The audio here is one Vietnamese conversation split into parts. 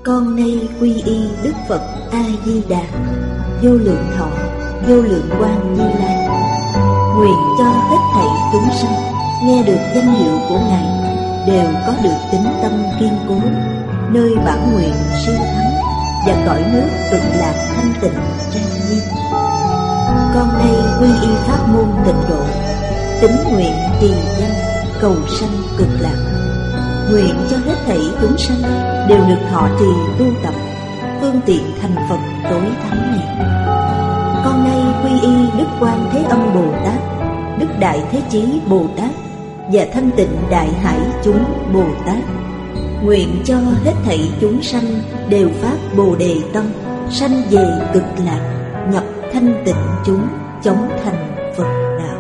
Con nay quy y Đức Phật A Di Đà, vô lượng thọ, vô lượng quang Như Lai. Nguyện cho hết thảy chúng sanh nghe được danh hiệu của Ngài đều có được tín tâm kiên cố, nơi bản nguyện siêu thắng và cõi nước cực lạc thanh tịnh trang nghiêm. Con nay quy y pháp môn Tịnh độ, tín nguyện trì danh cầu sanh cực lạc. Nguyện cho hết thảy chúng sanh đều được thọ trì tu tập, phương tiện thành Phật tối thắng này. Con nay quy y Đức Quan Thế Âm Bồ Tát, Đức Đại Thế Chí Bồ Tát và Thanh Tịnh Đại Hải chúng Bồ Tát. Nguyện cho hết thảy chúng sanh đều phát Bồ Đề tâm, sanh về cực lạc, nhập thanh tịnh chúng, chóng thành Phật đạo.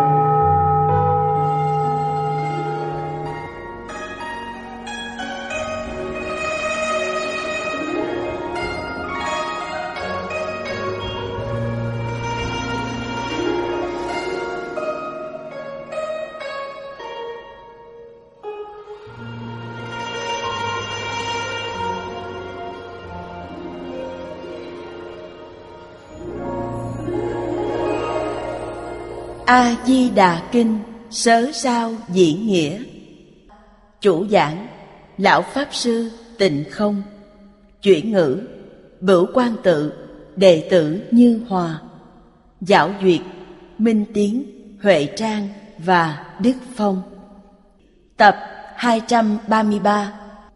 A Di Đà Kinh Sớ Sao Diễn Nghĩa. Chủ giảng Lão Pháp Sư Tịnh Không. Chuyển ngữ Bửu Quang Tự, đệ tử Như Hòa. Giảo duyệt Minh Tiến, Huệ Trang và Đức Phong. Tập 233.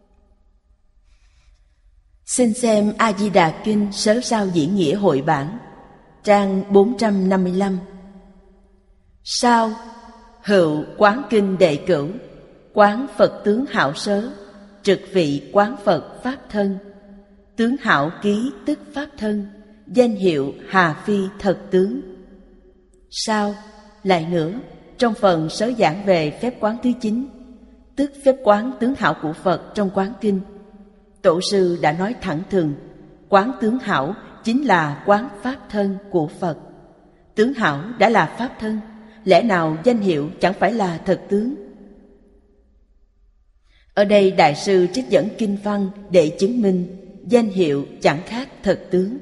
Xin xem A Di Đà Kinh Sớ Sao Diễn Nghĩa hội bản, trang 455. Sao hữu quán kinh đệ cửu, quán Phật tướng hảo sớ, trực vị quán Phật pháp thân. Tướng hảo ký tức pháp thân, danh hiệu Hà Phi thật tướng. Sao lại nữa, trong phần sớ giảng về phép quán thứ 9, tức phép quán tướng hảo của Phật trong quán kinh, Tổ sư đã nói thẳng thừng, quán tướng hảo chính là quán pháp thân của Phật. Tướng hảo đã là pháp thân, lẽ nào danh hiệu chẳng phải là thật tướng? Ở đây Đại sư trích dẫn kinh văn để chứng minh danh hiệu chẳng khác thật tướng.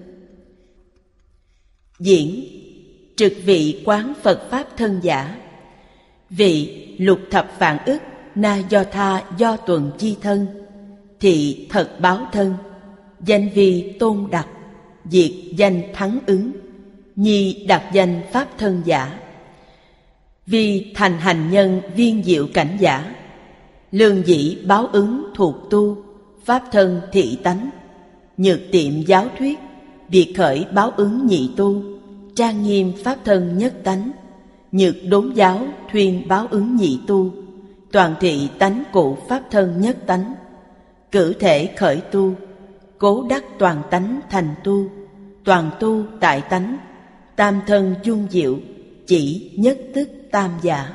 Diễn trực vị quán Phật pháp thân giả, vị lục thập vạn ức na do tha do tuần chi thân, thị thật báo thân, danh vi tôn đặc, diệt danh thắng ứng, nhi đặc danh pháp thân giả. Vì thành hành nhân viên diệu cảnh giả, lương dĩ báo ứng thuộc tu, pháp thân thị tánh, nhược tiệm giáo thuyết, biệt khởi báo ứng nhị tu, trang nghiêm pháp thân nhất tánh, nhược đốn giáo thuyên báo ứng nhị tu, toàn thị tánh cụ pháp thân nhất tánh, cử thể khởi tu, cố đắc toàn tánh thành tu, toàn tu tại tánh, tam thân dung diệu, chỉ nhất tức tam giả.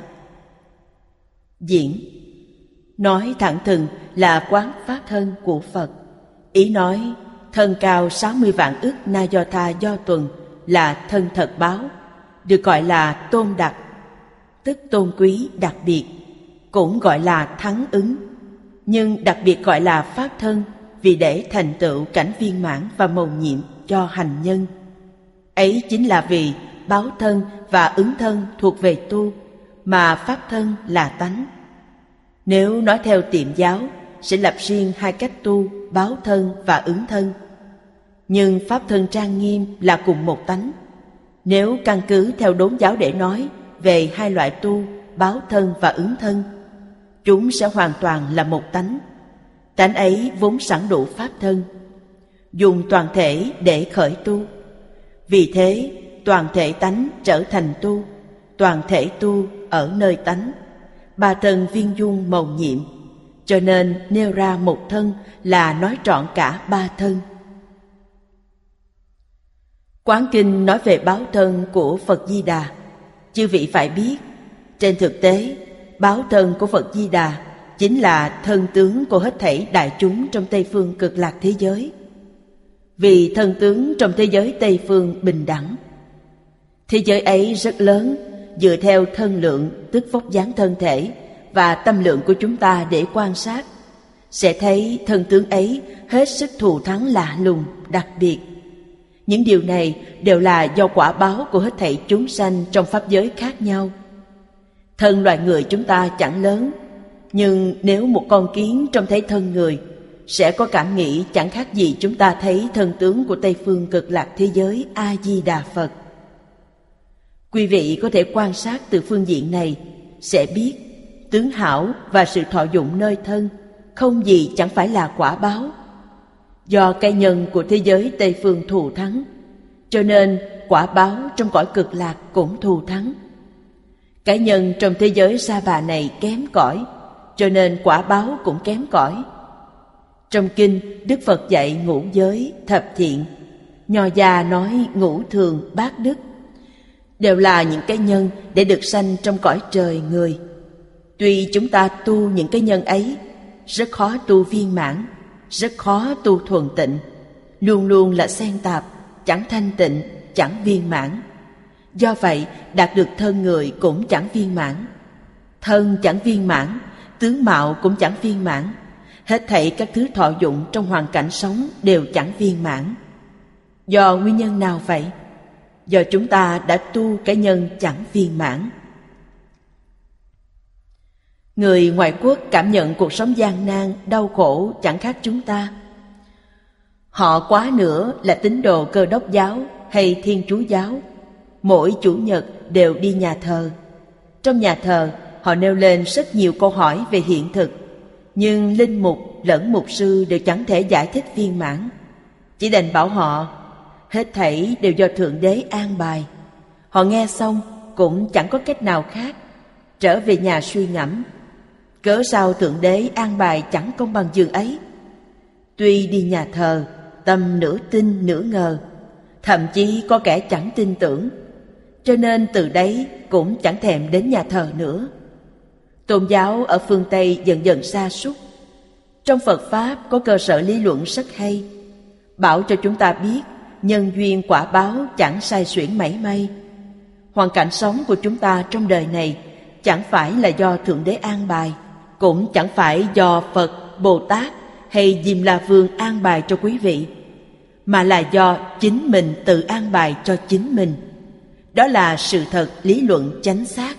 Diễn nói thẳng thừng là quán pháp thân của Phật. Ý nói thân cao 60 vạn ức na do tha do tuần là thân thật báo, được gọi là tôn đặc, tức tôn quý đặc biệt, cũng gọi là thắng ứng, nhưng đặc biệt gọi là pháp thân vì để thành tựu cảnh viên mãn và mầu nhiệm cho hành nhân. Ấy chính là vì báo thân và ứng thân thuộc về tu, mà pháp thân là tánh. Nếu nói theo tiệm giáo, sẽ lập riêng hai cách tu, báo thân và ứng thân. Nhưng pháp thân trang nghiêm là cùng một tánh. Nếu căn cứ theo đốn giáo để nói về hai loại tu, báo thân và ứng thân, chúng sẽ hoàn toàn là một tánh. Tánh ấy vốn sẵn đủ pháp thân, dùng toàn thể để khởi tu. Vì thế, toàn thể tánh trở thành tu, toàn thể tu ở nơi tánh, ba thân viên dung mầu nhiệm, cho nên nêu ra một thân là nói trọn cả ba thân. Quán kinh nói về báo thân của Phật Di Đà. Chư vị phải biết, trên thực tế, báo thân của Phật Di Đà chính là thân tướng của hết thảy đại chúng trong Tây Phương Cực Lạc thế giới. Vì thân tướng trong thế giới Tây Phương bình đẳng. Thế giới ấy rất lớn, dựa theo thân lượng, tức vóc dáng thân thể và tâm lượng của chúng ta để quan sát, sẽ thấy thân tướng ấy hết sức thù thắng lạ lùng, đặc biệt. Những điều này đều là do quả báo của hết thảy chúng sanh trong pháp giới khác nhau. Thân loài người chúng ta chẳng lớn, nhưng nếu một con kiến trông thấy thân người, sẽ có cảm nghĩ chẳng khác gì chúng ta thấy thân tướng của Tây phương cực lạc thế giới A-di-đà Phật. Quý vị có thể quan sát từ phương diện này, sẽ biết tướng hảo và sự thọ dụng nơi thân không gì chẳng phải là quả báo. Do cái nhân của thế giới Tây phương thù thắng, cho nên quả báo trong cõi cực lạc cũng thù thắng. Cái nhân trong thế giới sa bà này kém cỏi, cho nên quả báo cũng kém cỏi. Trong kinh, Đức Phật dạy ngũ giới, thập thiện. Nho gia nói ngũ thường, bát đức, đều là những cái nhân để được sanh trong cõi trời người. Tuy chúng ta tu những cái nhân ấy, rất khó tu viên mãn, rất khó tu thuần tịnh, luôn luôn là xen tạp, chẳng thanh tịnh, chẳng viên mãn. Do vậy, đạt được thân người cũng chẳng viên mãn. Thân chẳng viên mãn, tướng mạo cũng chẳng viên mãn. Hết thảy các thứ thọ dụng trong hoàn cảnh sống đều chẳng viên mãn. Do nguyên nhân nào vậy? Do chúng ta đã tu cái nhân chẳng viên mãn. Người ngoại quốc cảm nhận cuộc sống gian nan, đau khổ chẳng khác chúng ta. Họ quá nữa là tín đồ Cơ Đốc giáo hay Thiên Chúa giáo. Mỗi Chủ nhật đều đi nhà thờ. Trong nhà thờ, họ nêu lên rất nhiều câu hỏi về hiện thực, nhưng linh mục lẫn mục sư đều chẳng thể giải thích viên mãn. Chỉ đành bảo họ, hết thảy đều do Thượng Đế an bài. Họ nghe xong cũng chẳng có cách nào khác, trở về nhà suy ngẫm. Cớ sao Thượng Đế an bài chẳng công bằng giường ấy? Tuy đi nhà thờ, tâm nửa tin nửa ngờ, thậm chí có kẻ chẳng tin tưởng, cho nên từ đấy cũng chẳng thèm đến nhà thờ nữa. Tôn giáo ở phương Tây dần dần sa sút. Trong Phật Pháp có cơ sở lý luận rất hay, bảo cho chúng ta biết nhân duyên quả báo chẳng sai xuyển mảy may. Hoàn cảnh sống của chúng ta trong đời này chẳng phải là do Thượng Đế an bài, cũng chẳng phải do Phật, Bồ Tát hay Diêm La Vương an bài cho quý vị, mà là do chính mình tự an bài cho chính mình. Đó là sự thật lý luận chánh xác.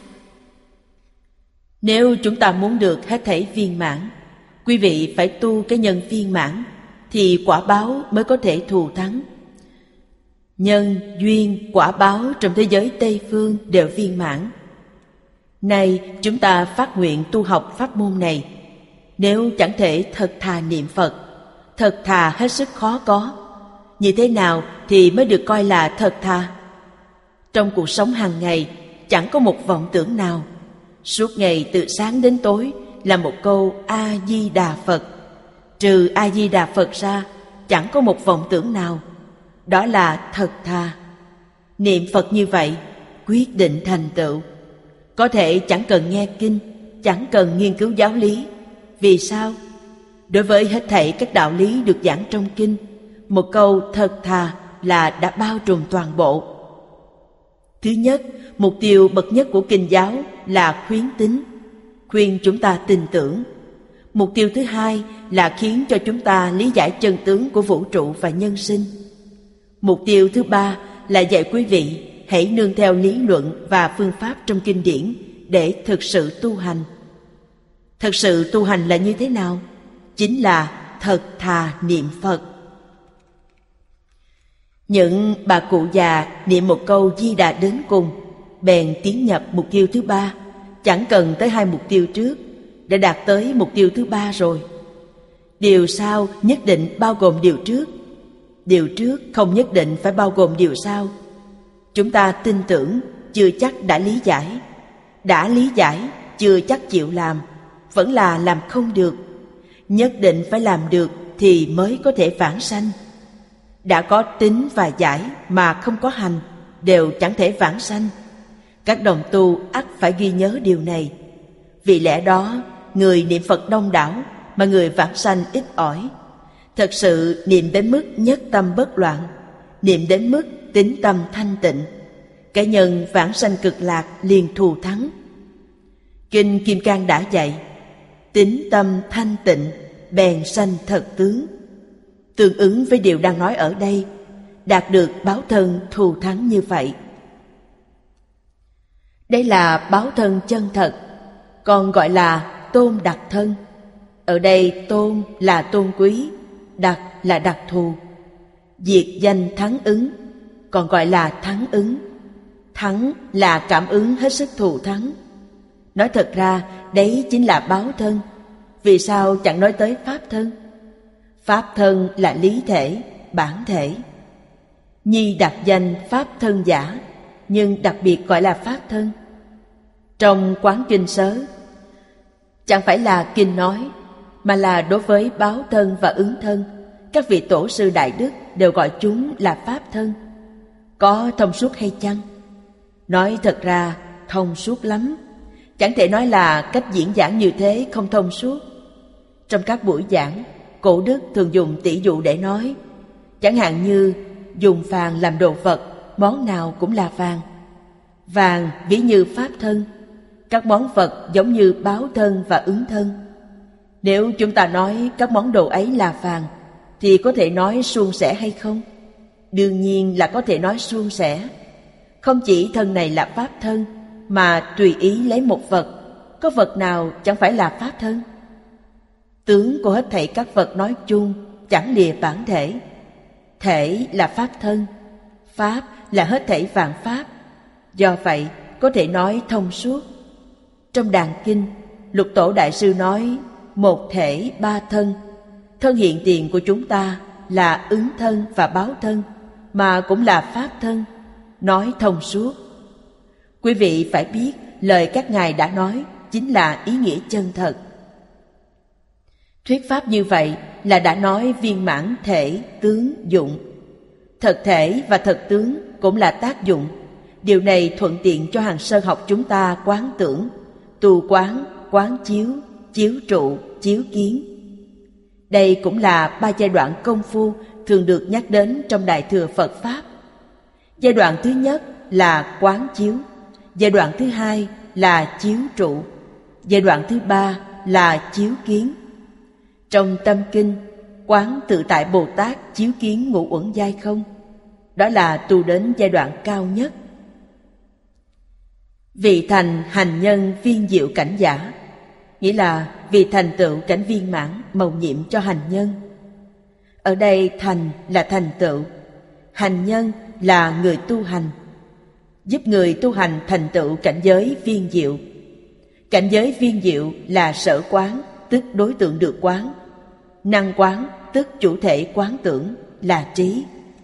Nếu chúng ta muốn được hết thảy viên mãn, quý vị phải tu cái nhân viên mãn, thì quả báo mới có thể thù thắng. Nhân, duyên, quả báo trong thế giới Tây phương đều viên mãn. Nay chúng ta phát nguyện tu học pháp môn này, nếu chẳng thể thật thà niệm Phật, thật thà hết sức khó có. Như thế nào thì mới được coi là thật thà? Trong cuộc sống hàng ngày chẳng có một vọng tưởng nào. Suốt ngày từ sáng đến tối là một câu A-di-đà Phật. Trừ A-di-đà Phật ra, chẳng có một vọng tưởng nào. Đó là thật thà. Niệm Phật như vậy, quyết định thành tựu. Có thể chẳng cần nghe kinh, chẳng cần nghiên cứu giáo lý. Vì sao? Đối với hết thảy các đạo lý được giảng trong kinh, một câu thật thà là đã bao trùm toàn bộ. Thứ nhất, mục tiêu bậc nhất của kinh giáo là khuyến tín, khuyên chúng ta tin tưởng. Mục tiêu thứ hai là khiến cho chúng ta lý giải chân tướng của vũ trụ và nhân sinh. Mục tiêu thứ ba là dạy quý vị hãy nương theo lý luận và phương pháp trong kinh điển để thực sự tu hành. Thực sự tu hành là như thế nào? Chính là thật thà niệm Phật. Những bà cụ già niệm một câu Di Đà đến cùng, bèn tiến nhập mục tiêu thứ ba, chẳng cần tới hai mục tiêu trước, đã đạt tới mục tiêu thứ ba rồi. Điều sau nhất định bao gồm điều trước, điều trước không nhất định phải bao gồm điều sau. Chúng ta tin tưởng chưa chắc đã lý giải, đã lý giải chưa chắc chịu làm, vẫn là làm không được. Nhất định phải làm được thì mới có thể vãng sanh. Đã có tín và giải mà không có hành đều chẳng thể vãng sanh. Các đồng tu ắt phải ghi nhớ điều này. Vì lẽ đó, người niệm Phật đông đảo mà người vãng sanh ít ỏi. Thật sự niệm đến mức nhất tâm bất loạn, niệm đến mức tín tâm thanh tịnh, cái nhân vãng sanh cực lạc liền thù thắng. Kinh Kim Cang đã dạy, tín tâm thanh tịnh, bèn sanh thật tướng. Tương ứng với điều đang nói ở đây, đạt được báo thân thù thắng như vậy. Đây là báo thân chân thật, còn gọi là tôn đặc thân. Ở đây tôn là tôn quý, đặc là đặc thù. Diệt danh thắng ứng, còn gọi là thắng ứng. Thắng là cảm ứng hết sức thù thắng. Nói thật ra, đấy chính là báo thân. Vì sao chẳng nói tới pháp thân? Pháp thân là lý thể, bản thể. Nhi đặt danh pháp thân giả, nhưng đặc biệt gọi là pháp thân. Trong Quán Kinh Sớ, chẳng phải là kinh nói, mà là đối với báo thân và ứng thân, các vị tổ sư đại đức đều gọi chúng là pháp thân. Có thông suốt hay chăng? Nói thật ra thông suốt lắm. Chẳng thể nói là cách diễn giảng như thế không thông suốt. Trong các buổi giảng, cổ đức thường dùng tỷ dụ để nói. Chẳng hạn như dùng vàng làm đồ vật, món nào cũng là vàng. Vàng ví như pháp thân, các món vật giống như báo thân và ứng thân. Nếu chúng ta nói các món đồ ấy là vàng, thì có thể nói suôn sẻ hay không? Đương nhiên là có thể nói suôn sẻ. Không chỉ thân này là pháp thân, mà tùy ý lấy một vật, có vật nào chẳng phải là pháp thân? Tướng của hết thảy các vật nói chung chẳng lìa bản thể. Thể là pháp thân, pháp là hết thảy vạn pháp. Do vậy có thể nói thông suốt. Trong Đàn Kinh, Lục Tổ Đại Sư nói một thể ba thân. Thân hiện tiền của chúng ta là ứng thân và báo thân, mà cũng là pháp thân, nói thông suốt. Quý vị phải biết lời các ngài đã nói chính là ý nghĩa chân thật. Thuyết pháp như vậy là đã nói viên mãn thể, tướng, dụng. Thật thể và thật tướng cũng là tác dụng. Điều này thuận tiện cho hàng sơ học chúng ta quán tưởng, tu quán, quán chiếu, chiếu trụ, chiếu kiến. Đây cũng là ba giai đoạn công phu thường được nhắc đến trong Đại Thừa Phật Pháp. Giai đoạn thứ nhất là quán chiếu, giai đoạn thứ hai là chiếu trụ, giai đoạn thứ ba là chiếu kiến. Trong Tâm Kinh, quán tự tại Bồ Tát chiếu kiến ngũ uẩn giai không, đó là tu đến giai đoạn cao nhất. Vị thành hành nhân viên diệu cảnh giả, nghĩa là vì thành tựu cảnh viên mãn mầu nhiệm cho hành nhân. Ở đây thành là thành tựu, hành nhân là người tu hành, giúp người tu hành thành tựu cảnh giới viên diệu. Cảnh giới viên diệu là sở quán, tức đối tượng được quán. Năng quán, tức chủ thể quán tưởng, là trí.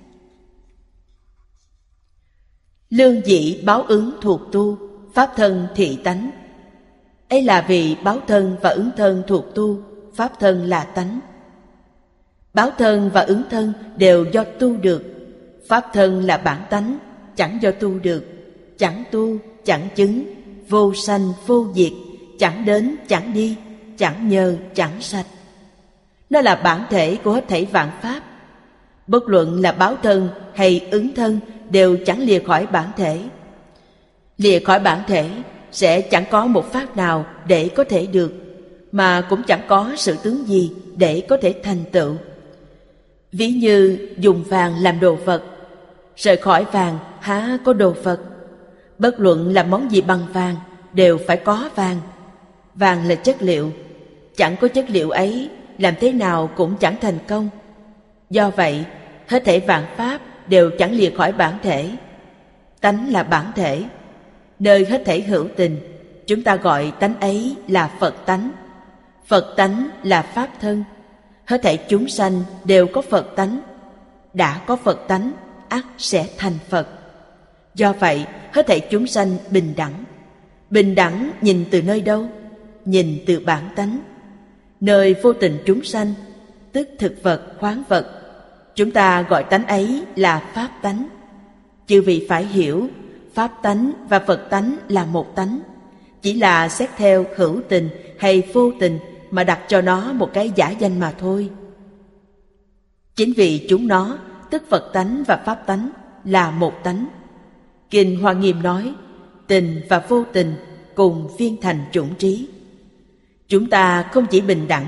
Lương dĩ báo ứng thuộc tu, pháp thân thị tánh. Ấy là vì báo thân và ứng thân thuộc tu, pháp thân là tánh. Báo thân và ứng thân đều do tu được. Pháp thân là bản tánh, chẳng do tu được. Chẳng tu, chẳng chứng, vô sanh, vô diệt, chẳng đến, chẳng đi, chẳng nhờ, chẳng sạch. Nó là bản thể của hết thảy vạn pháp. Bất luận là báo thân hay ứng thân đều chẳng lìa khỏi bản thể. Lìa khỏi bản thể sẽ chẳng có một pháp nào để có thể được, mà cũng chẳng có sự tướng gì để có thể thành tựu. Ví như dùng vàng làm đồ vật, rời khỏi vàng há có đồ vật. Bất luận làm món gì bằng vàng đều phải có vàng. Vàng là chất liệu, chẳng có chất liệu ấy làm thế nào cũng chẳng thành công. Do vậy hết thảy vạn pháp đều chẳng lìa khỏi bản thể. Tánh là bản thể, nơi hết thảy hữu tình, chúng ta gọi tánh ấy là Phật tánh. Phật tánh là pháp thân. Hết thảy chúng sanh đều có Phật tánh. Đã có Phật tánh, ắt sẽ thành Phật. Do vậy hết thảy chúng sanh bình đẳng. Bình đẳng nhìn từ nơi đâu? Nhìn từ bản tánh. Nơi vô tình chúng sanh, tức thực vật, khoáng vật, chúng ta gọi tánh ấy là pháp tánh. Chư vị phải hiểu, pháp tánh và Phật tánh là một tánh, chỉ là xét theo hữu tình hay vô tình mà đặt cho nó một cái giả danh mà thôi. Chính vì chúng nó, tức Phật tánh và pháp tánh, là một tánh. Kinh Hoa Nghiêm nói, tình và vô tình cùng viên thành chủng trí. Chúng ta không chỉ bình đẳng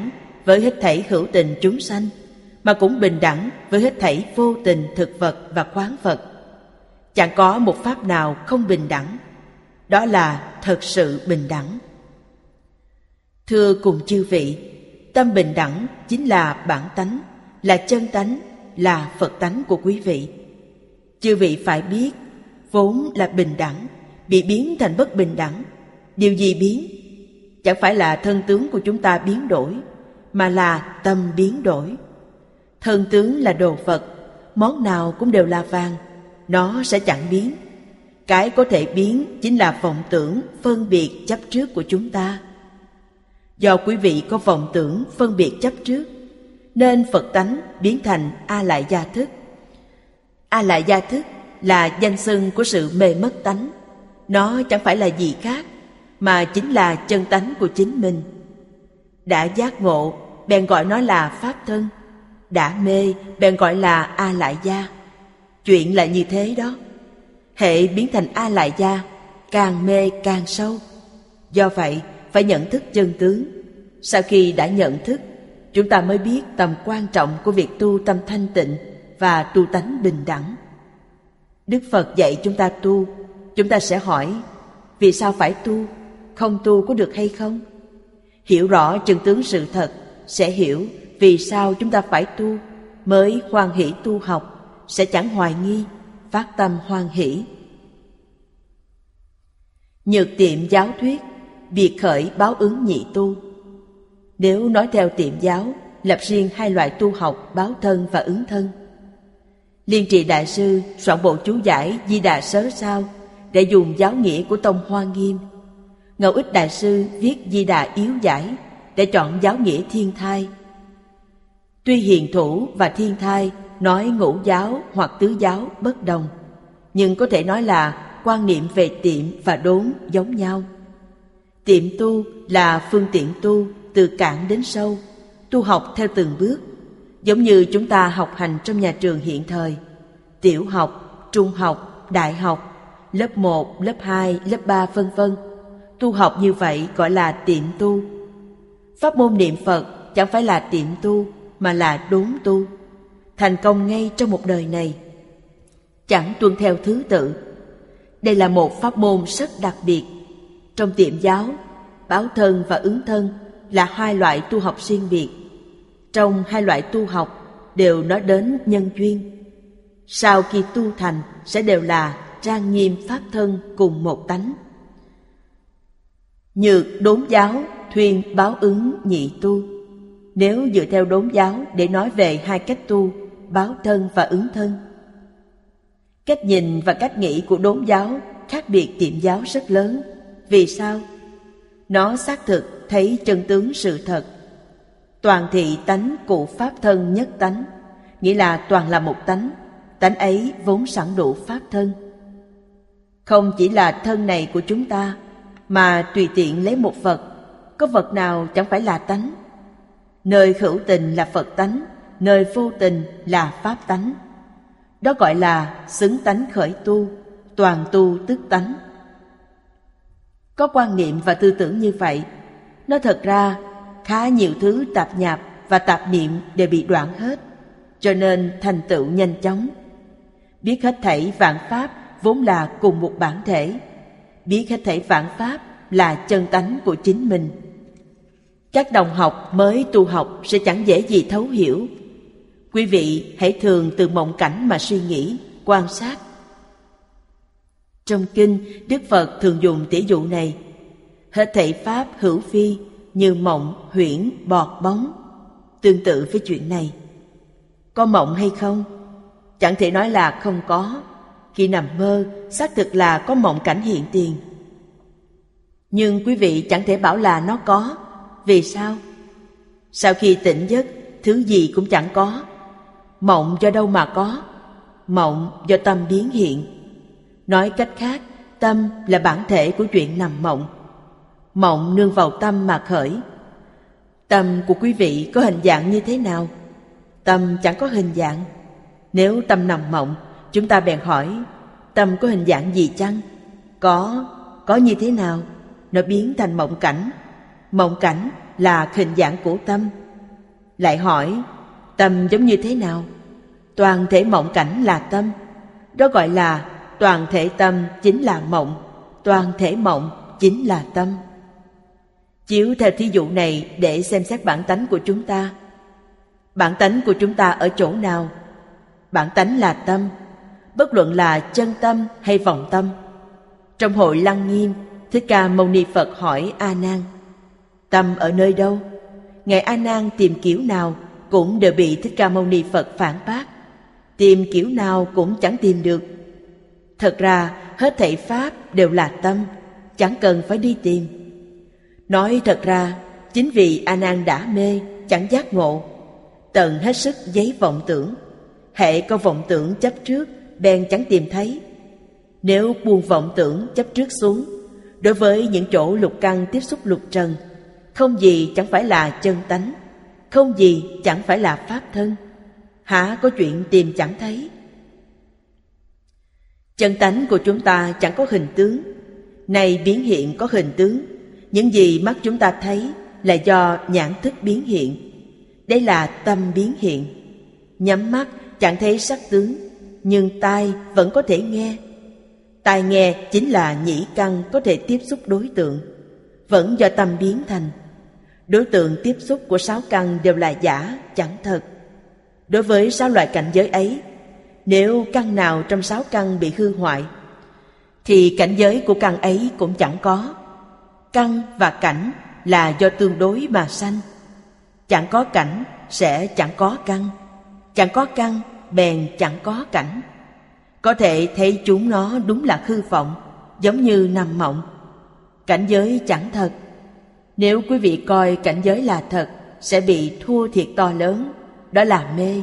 với hết thảy hữu tình chúng sanh, mà cũng bình đẳng với hết thảy vô tình thực vật và khoáng vật. Chẳng có một pháp nào không bình đẳng. Đó là thật sự bình đẳng. Thưa cùng chư vị, tâm bình đẳng chính là bản tánh, là chân tánh, là Phật tánh của quý vị. Chư vị phải biết, vốn là bình đẳng, bị biến thành bất bình đẳng. Điều gì biến? Chẳng phải là thân tướng của chúng ta biến đổi, mà là tâm biến đổi. Thân tướng là đồ vật, món nào cũng đều là vàng, nó sẽ chẳng biến. Cái có thể biến chính là vọng tưởng, phân biệt, chấp trước của chúng ta. Do quý vị có vọng tưởng, phân biệt, chấp trước, nên Phật tánh biến thành A Lại Gia thức. A Lại Gia thức là danh xưng của sự mê mất tánh. Nó chẳng phải là gì khác, mà chính là chân tánh của chính mình. Đã giác ngộ, bèn gọi nó là Pháp thân. Đã mê, bèn gọi là A Lại Gia. Chuyện là như thế đó. Hệ biến thành A Lại Gia, càng mê càng sâu. Do vậy, phải nhận thức chân tướng. Sau khi đã nhận thức, chúng ta mới biết tầm quan trọng của việc tu tâm thanh tịnh và tu tánh bình đẳng. Đức Phật dạy chúng ta sẽ hỏi, vì sao phải tu? Không tu có được hay không? Hiểu rõ chân tướng sự thật, sẽ hiểu vì sao chúng ta phải tu, mới hoan hỷ tu học, sẽ chẳng hoài nghi, phát tâm hoan hỷ. Nhược tiệm giáo thuyết, biệt khởi báo ứng nhị tu. Nếu nói theo tiệm giáo, lập riêng hai loại tu học báo thân và ứng thân. Liên Trì Đại Sư soạn bộ chú giải Di Đà Sớ Sao để dùng giáo nghĩa của tông Hoa Nghiêm. Ngẫu Ích Đại Sư viết Di Đà Yếu Giải để chọn giáo nghĩa Thiên Thai. Tuy Hiền Thủ và Thiên Thai nói ngũ giáo hoặc tứ giáo bất đồng, nhưng có thể nói là quan niệm về tiệm và đốn giống nhau. Tiệm tu là phương tiện tu từ cạn đến sâu, tu học theo từng bước, giống như chúng ta học hành trong nhà trường hiện thời. Tiểu học, trung học, đại học, lớp 1, lớp 2, lớp 3 vân vân. Tu học như vậy gọi là tiệm tu. Pháp môn niệm Phật chẳng phải là tiệm tu, mà là đốn tu. Thành công ngay trong một đời này, chẳng tuân theo thứ tự. Đây là một pháp môn rất đặc biệt. Trong tiệm giáo, báo thân và ứng thân là hai loại tu học riêng biệt. Trong hai loại tu học đều nói đến nhân duyên. Sau khi tu thành sẽ đều là trang nghiêm pháp thân cùng một tánh. Nhược đốn giáo thuyên báo ứng nhị tu. Nếu dựa theo đốn giáo để nói về hai cách tu, báo thân và ứng thân, cách nhìn và cách nghĩ của đốn giáo khác biệt tiệm giáo rất lớn. Vì sao? Nó xác thực thấy chân tướng sự thật. Toàn thị tánh cụ pháp thân nhất tánh, nghĩa là toàn là một tánh. Tánh ấy vốn sẵn đủ pháp thân. Không chỉ là thân này của chúng ta, mà tùy tiện lấy một vật, có vật nào chẳng phải là tánh. Nơi hữu tình là Phật tánh, nơi vô tình là Pháp tánh. Đó gọi là xứng tánh khởi tu, toàn tu tức tánh. Có quan niệm và tư tưởng như vậy, nó thật ra khá nhiều thứ tạp nhạp và tạp niệm đều bị đoạn hết, cho nên thành tựu nhanh chóng. Biết hết thảy vạn pháp vốn là cùng một bản thể, biết hết thảy vạn pháp là chân tánh của chính mình. Các đồng học mới tu học sẽ chẳng dễ gì thấu hiểu. Quý vị hãy thường từ mộng cảnh mà suy nghĩ, quan sát. Trong kinh, Đức Phật thường dùng tỉ dụ này: hết thảy pháp hữu phi, như mộng, huyễn, bọt bóng. Tương tự với chuyện này, có mộng hay không? Chẳng thể nói là không có. Khi nằm mơ, xác thực là có mộng cảnh hiện tiền. Nhưng quý vị chẳng thể bảo là nó có. Vì sao? Sau khi tỉnh giấc, thứ gì cũng chẳng có. Mộng do đâu mà có? Mộng do tâm biến hiện. Nói cách khác, tâm là bản thể của chuyện nằm mộng. Mộng nương vào tâm mà khởi. Tâm của quý vị có hình dạng như thế nào? Tâm chẳng có hình dạng. Nếu tâm nằm mộng, chúng ta bèn hỏi, tâm có hình dạng gì chăng? Có như thế nào? Nó biến thành mộng cảnh. Mộng cảnh là hình dạng của tâm. Lại hỏi, tâm giống như thế nào? Toàn thể mộng cảnh là tâm. Đó gọi là toàn thể tâm chính là mộng, toàn thể mộng chính là tâm. Chiếu theo thí dụ này để xem xét bản tánh của chúng ta. Bản tánh của chúng ta ở chỗ nào? Bản tánh là tâm, bất luận là chân tâm hay vọng tâm. Trong hội Lăng Nghiêm, Thích Ca Mâu Ni Phật hỏi A Nan, tâm ở nơi đâu? Ngài A Nan tìm kiểu nào cũng đều bị Thích Ca Mâu Ni Phật phản bác, tìm kiểu nào cũng chẳng tìm được. Thật ra hết thảy pháp đều là tâm, chẳng cần phải đi tìm. Nói thật ra, chính vì A Nan đã mê, chẳng giác ngộ, tận hết sức giấy vọng tưởng. Hễ có vọng tưởng chấp trước, bèn chẳng tìm thấy. Nếu buông vọng tưởng chấp trước xuống, đối với những chỗ lục căn tiếp xúc lục trần, không gì chẳng phải là chân tánh, không gì chẳng phải là pháp thân. Hả có chuyện tìm chẳng thấy? Chân tánh của chúng ta chẳng có hình tướng, này biến hiện có hình tướng. Những gì mắt chúng ta thấy là do nhãn thức biến hiện. Đây là tâm biến hiện. Nhắm mắt chẳng thấy sắc tướng, nhưng tai vẫn có thể nghe. Tai nghe chính là nhĩ căn có thể tiếp xúc đối tượng, vẫn do tâm biến thành. Đối tượng tiếp xúc của sáu căn đều là giả, chẳng thật. Đối với sáu loại cảnh giới ấy, nếu căn nào trong sáu căn bị hư hoại, thì cảnh giới của căn ấy cũng chẳng có. Căn và cảnh là do tương đối mà sanh. Chẳng có cảnh sẽ chẳng có căn, chẳng có căn bèn chẳng có cảnh. Có thể thấy chúng nó đúng là hư vọng, giống như nằm mộng. Cảnh giới chẳng thật. Nếu quý vị coi cảnh giới là thật, sẽ bị thua thiệt to lớn, đó là mê.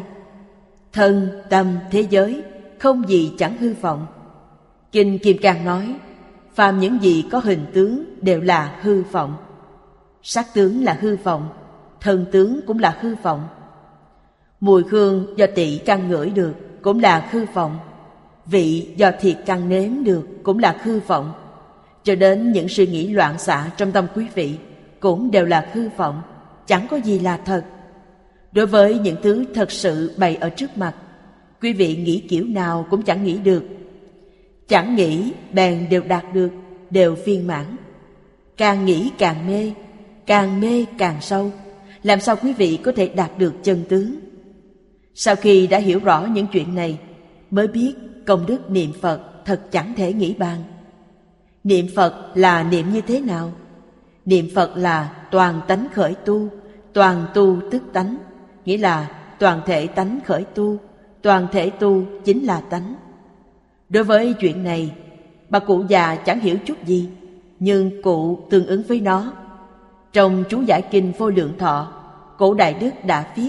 Thân, tâm, thế giới, không gì chẳng hư vọng. Kinh Kim Cang nói, phàm những gì có hình tướng đều là hư vọng. Sắc tướng là hư vọng, thân tướng cũng là hư vọng. Mùi hương do tỵ căn ngửi được cũng là hư vọng. Vị do thiệt căn nếm được cũng là hư vọng. Cho đến những suy nghĩ loạn xạ trong tâm quý vị cũng đều là hư vọng, chẳng có gì là thật. Đối với những thứ thật sự bày ở trước mặt, quý vị nghĩ kiểu nào cũng chẳng nghĩ được. Chẳng nghĩ bèn đều đạt được, đều viên mãn. Càng nghĩ càng mê càng sâu. Làm sao quý vị có thể đạt được chân tướng? Sau khi đã hiểu rõ những chuyện này, mới biết công đức niệm Phật thật chẳng thể nghĩ bàn. Niệm Phật là niệm như thế nào? Niệm Phật là toàn tánh khởi tu, toàn tu tức tánh, nghĩa là toàn thể tánh khởi tu, toàn thể tu chính là tánh. Đối với chuyện này, bà cụ già chẳng hiểu chút gì, nhưng cụ tương ứng với nó. Trong chú giải kinh Vô Lượng Thọ, Cổ Đại Đức đã viết: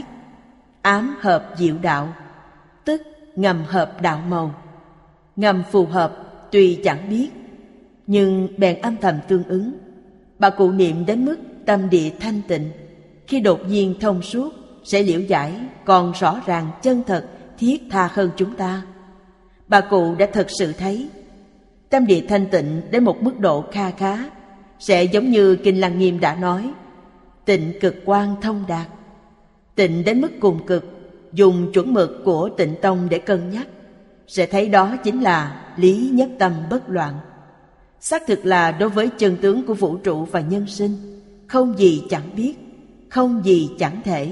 ám hợp diệu đạo, tức ngầm hợp đạo màu. Ngầm phù hợp tuy chẳng biết, nhưng bèn âm thầm tương ứng. Bà cụ niệm đến mức tâm địa thanh tịnh, khi đột nhiên thông suốt sẽ liễu giải còn rõ ràng, chân thật, thiết tha hơn chúng ta. Bà cụ đã thật sự thấy tâm địa thanh tịnh đến một mức độ kha khá, sẽ giống như Kinh Lăng Nghiêm đã nói: tịnh cực quan thông đạt. Tịnh đến mức cùng cực, dùng chuẩn mực của Tịnh Tông để cân nhắc, sẽ thấy đó chính là lý nhất tâm bất loạn. Xác thực là đối với chân tướng của vũ trụ và nhân sinh, không gì chẳng biết, không gì chẳng thể.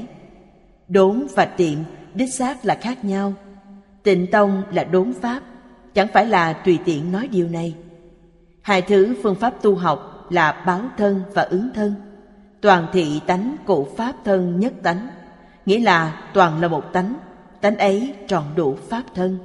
Đốn và tiện đích xác là khác nhau. Tịnh Tông là đốn pháp, chẳng phải là tùy tiện nói điều này. Hai thứ phương pháp tu học là báo thân và ứng thân. Toàn thị tánh cụ pháp thân nhất tánh, nghĩa là toàn là một tánh, tánh ấy tròn đủ pháp thân.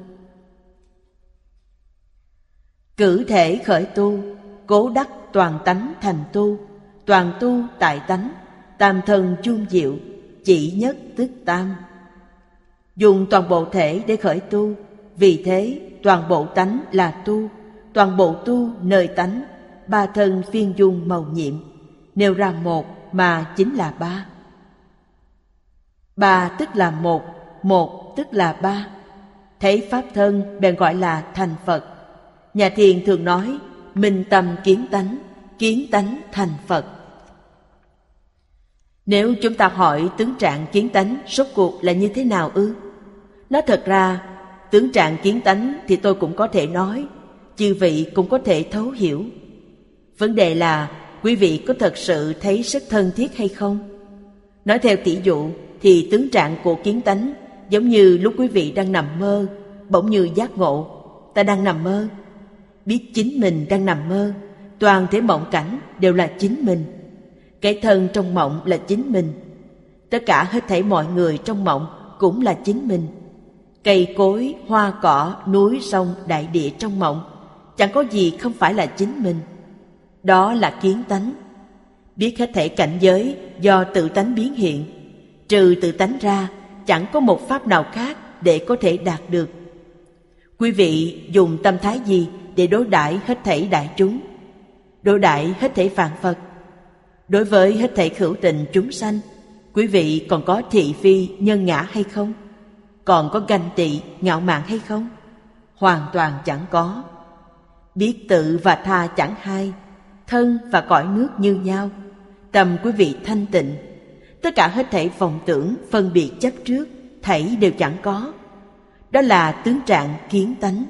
Cử thể khởi tu, cố đắc toàn tánh thành tu, toàn tu tại tánh, tam thân chung diệu, chỉ nhất tức tam. Dùng toàn bộ thể để khởi tu, vì thế toàn bộ tánh là tu, toàn bộ tu nơi tánh, ba thân phiên dung màu nhiệm, nêu ra một mà chính là ba. Ba tức là một, một tức là ba. Thấy pháp thân bèn gọi là thành Phật. Nhà thiền thường nói minh tâm kiến tánh thành Phật. Nếu chúng ta hỏi tướng trạng kiến tánh rốt cuộc là như thế nào ư? Nói thật ra, tướng trạng kiến tánh thì tôi cũng có thể nói, chư vị cũng có thể thấu hiểu. Vấn đề là quý vị có thật sự thấy rất thân thiết hay không? Nói theo tỷ dụ thì tướng trạng của kiến tánh giống như lúc quý vị đang nằm mơ, bỗng như giác ngộ, ta đang nằm mơ, biết chính mình đang nằm mơ, toàn thể mộng cảnh đều là chính mình. Cái thân trong mộng là chính mình. Tất cả hết thảy mọi người trong mộng cũng là chính mình. Cây cối, hoa cỏ, núi sông, đại địa trong mộng chẳng có gì không phải là chính mình. Đó là kiến tánh. Biết hết thảy cảnh giới do tự tánh biến hiện. Trừ tự tánh ra, chẳng có một pháp nào khác để có thể đạt được. Quý vị dùng tâm thái gì để đối đãi hết thảy đại chúng? Đối đãi hết thảy vạn Phật. Đối với hết thảy hữu tình chúng sanh, quý vị còn có thị phi nhân ngã hay không? Còn có ganh tị, ngạo mạn hay không? Hoàn toàn chẳng có. Biết tự và tha chẳng hai, thân và cõi nước như nhau. Tâm quý vị thanh tịnh. Tất cả hết thảy vọng tưởng, phân biệt chấp trước, thảy đều chẳng có. Đó là tướng trạng kiến tánh.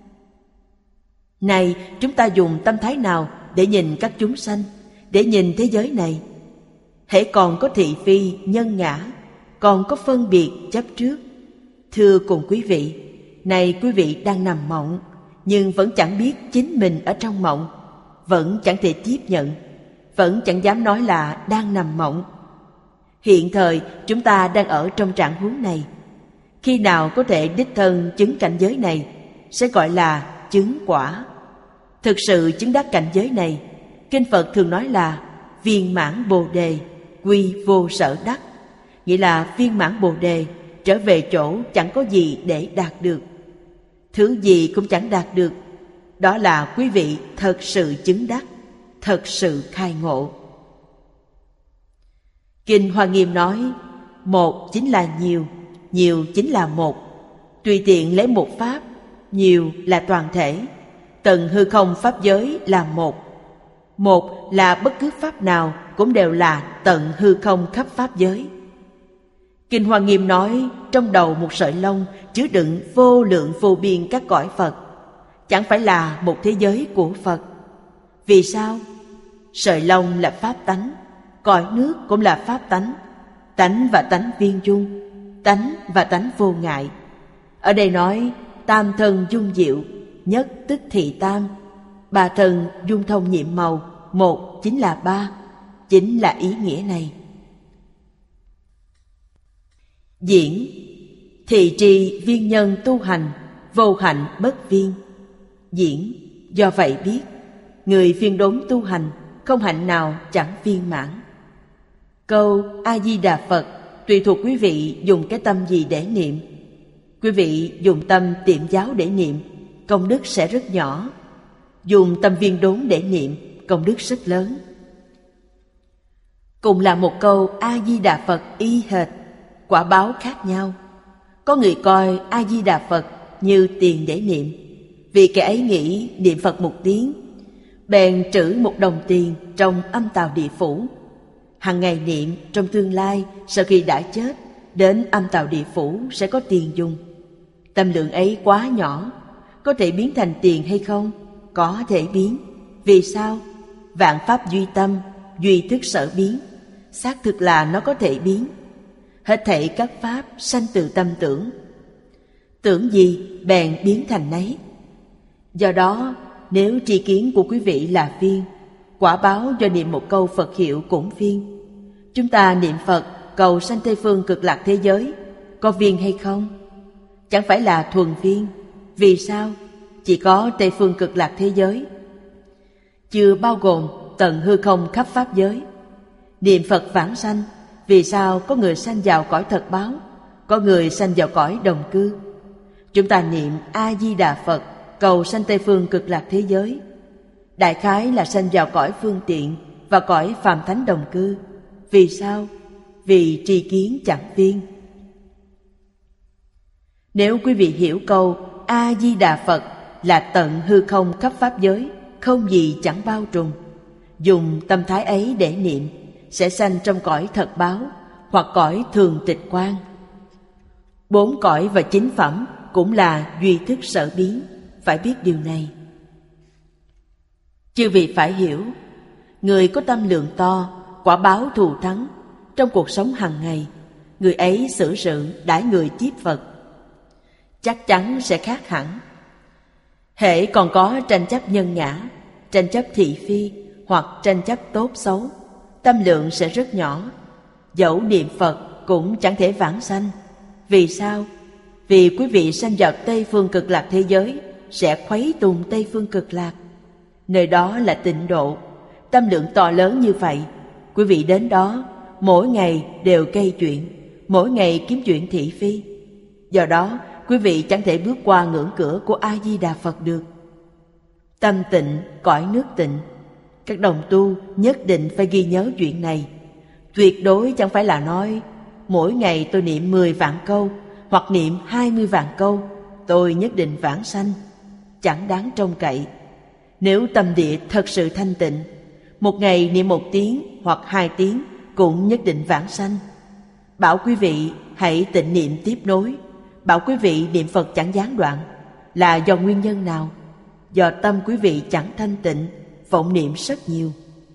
Này, chúng ta dùng tâm thái nào để nhìn các chúng sanh, để nhìn thế giới này? Hễ còn có thị phi, nhân ngã, còn có phân biệt, chấp trước. Thưa cùng quý vị, này quý vị đang nằm mộng, nhưng vẫn chẳng biết chính mình ở trong mộng, vẫn chẳng thể tiếp nhận, vẫn chẳng dám nói là đang nằm mộng. Hiện thời chúng ta đang ở trong trạng huống này. Khi nào có thể đích thân chứng cảnh giới này sẽ gọi là chứng quả. Thực sự chứng đắc cảnh giới này, kinh Phật thường nói là viên mãn Bồ Đề, quy vô sở đắc, nghĩa là viên mãn Bồ Đề trở về chỗ chẳng có gì để đạt được, thứ gì cũng chẳng đạt được. Đó là quý vị thật sự chứng đắc, thật sự khai ngộ. Kinh Hoa Nghiêm nói, một chính là nhiều, nhiều chính là một. Tùy tiện lấy một pháp, nhiều là toàn thể. Tận hư không pháp giới là một. Một là bất cứ pháp nào cũng đều là tận hư không khắp pháp giới. Kinh Hoa Nghiêm nói, trong đầu một sợi lông chứa đựng vô lượng vô biên các cõi Phật, chẳng phải là một thế giới của Phật. Vì sao? Sợi lông là pháp tánh, cõi nước cũng là pháp tánh, tánh và tánh viên dung, tánh và tánh vô ngại. Ở đây nói tam thân dung diệu, nhất tức thị tam, ba thân dung thông nhiệm màu, một chính là ba, chính là ý nghĩa này. Diễn thị trì viên nhân tu hành, vô hạnh bất viên. Diễn do vậy biết, người viên đốn tu hành, không hạnh nào chẳng viên mãn. Câu A-di-đà Phật tùy thuộc quý vị dùng cái tâm gì để niệm. Quý vị dùng tâm tiệm giáo để niệm, công đức sẽ rất nhỏ. Dùng tâm viên đốn để niệm, công đức rất lớn. Cùng là một câu A-di-đà Phật y hệt, quả báo khác nhau. Có người coi A-di-đà Phật như tiền để niệm, vì kẻ ấy nghĩ niệm Phật một tiếng, bèn trữ một đồng tiền trong âm tào địa phủ. Hằng ngày niệm, trong tương lai sau khi đã chết, đến âm tào địa phủ sẽ có tiền dùng. Tâm lượng ấy quá nhỏ, có thể biến thành tiền hay không? Có thể biến. Vì sao? Vạn pháp duy tâm, duy thức sở biến. Xác thực là nó có thể biến. Hết thảy các pháp sanh từ tâm tưởng. Tưởng gì bèn biến thành nấy. Do đó, nếu tri kiến của quý vị là viên, quả báo do niệm một câu Phật hiệu cũng viên. Chúng ta niệm Phật cầu sanh Tây Phương Cực Lạc thế giới, có viên hay không? Chẳng phải là thuần viên. Vì sao? Chỉ có Tây Phương Cực Lạc thế giới, chưa bao gồm tận hư không khắp pháp giới. Niệm Phật vãng sanh, vì sao có người sanh vào cõi thật báo, có người sanh vào cõi đồng cư? Chúng ta niệm A-di-đà Phật cầu sanh Tây Phương Cực Lạc thế giới, đại khái là sanh vào cõi phương tiện và cõi phàm thánh đồng cư. Vì sao? Vì tri kiến chẳng viên. Nếu quý vị hiểu câu A-di-đà Phật là tận hư không khắp pháp giới, không gì chẳng bao trùm, dùng tâm thái ấy để niệm, sẽ sanh trong cõi thật báo hoặc cõi thường tịch quan. 4 cõi và 9 phẩm cũng là duy thức sở biến, phải biết điều này. Chư vị phải hiểu, người có tâm lượng to, quả báo thù thắng, trong cuộc sống hàng ngày, người ấy xử sự đãi người tiếp Phật chắc chắn sẽ khác hẳn. Hễ còn có tranh chấp nhân ngã, tranh chấp thị phi hoặc tranh chấp tốt xấu, tâm lượng sẽ rất nhỏ, dẫu niệm Phật cũng chẳng thể vãng sanh. Vì sao? Vì quý vị sanh vào Tây Phương Cực Lạc thế giới sẽ khuấy tùng Tây Phương Cực Lạc. Nơi đó là tịnh độ. Tâm lượng to lớn như vậy, quý vị đến đó mỗi ngày đều gây chuyện, mỗi ngày kiếm chuyện thị phi. Do đó quý vị chẳng thể bước qua ngưỡng cửa của A-di-đà Phật được. Tâm tịnh, cõi nước tịnh. Các đồng tu nhất định phải ghi nhớ chuyện này. Tuyệt đối chẳng phải là nói mỗi ngày tôi niệm 10 vạn câu hoặc niệm 20 vạn câu, tôi nhất định vãng sanh. Chẳng đáng trông cậy. Nếu tâm địa thật sự thanh tịnh, một ngày niệm 1 tiếng hoặc 2 tiếng cũng nhất định vãng sanh. Bảo quý vị hãy tịnh niệm tiếp nối, bảo quý vị niệm Phật chẳng gián đoạn, là do nguyên nhân nào? Do tâm quý vị chẳng thanh tịnh, vọng niệm rất nhiều.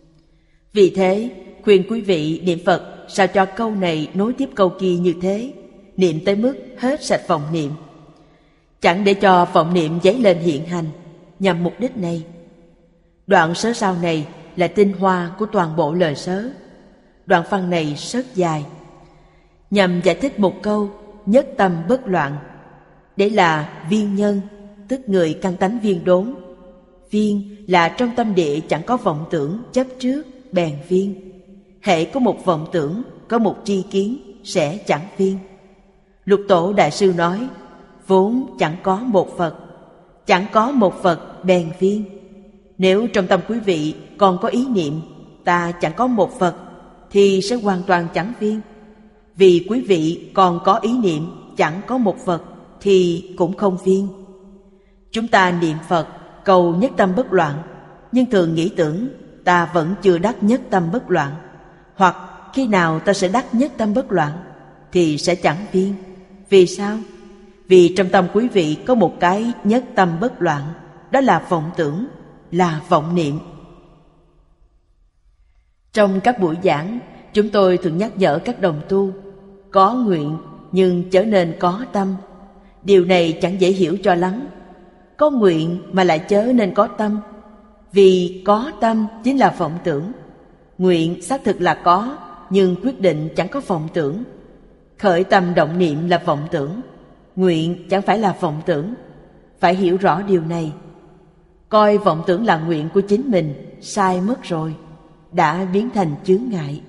Vì thế, khuyên quý vị niệm Phật sao cho câu này nối tiếp câu kia như thế, niệm tới mức hết sạch vọng niệm. Chẳng để cho vọng niệm dấy lên hiện hành, nhằm mục đích này. Đoạn sớ sau này là tinh hoa của toàn bộ lời sớ. Đoạn văn này rất dài, nhằm giải thích một câu nhất tâm bất loạn. Đấy là viên nhân, tức người căn tánh viên đốn. Viên là trong tâm địa chẳng có vọng tưởng chấp trước, bèn viên. Hễ có một vọng tưởng, có một tri kiến, sẽ chẳng viên. Lục Tổ Đại Sư nói, vốn chẳng có một Phật, chẳng có một Phật bèn viên. Nếu trong tâm quý vị còn có ý niệm ta chẳng có một Phật, thì sẽ hoàn toàn chẳng viên. Vì quý vị còn có ý niệm chẳng có một Phật thì cũng không viên. Chúng ta niệm Phật cầu nhất tâm bất loạn, nhưng thường nghĩ tưởng ta vẫn chưa đắc nhất tâm bất loạn, hoặc khi nào ta sẽ đắc nhất tâm bất loạn thì sẽ chẳng viên. Vì sao? Vì trong tâm quý vị có một cái nhất tâm bất loạn, đó là vọng tưởng, là vọng niệm. Trong các buổi giảng, chúng tôi thường nhắc nhở các đồng tu có nguyện nhưng trở nên có tâm. Điều này chẳng dễ hiểu cho lắm. Có nguyện mà lại chớ nên có tâm. Vì có tâm chính là vọng tưởng. Nguyện xác thực là có, nhưng quyết định chẳng có vọng tưởng. Khởi tâm động niệm là vọng tưởng, nguyện chẳng phải là vọng tưởng. Phải hiểu rõ điều này. Coi vọng tưởng là nguyện của chính mình, sai mất rồi, đã biến thành chướng ngại.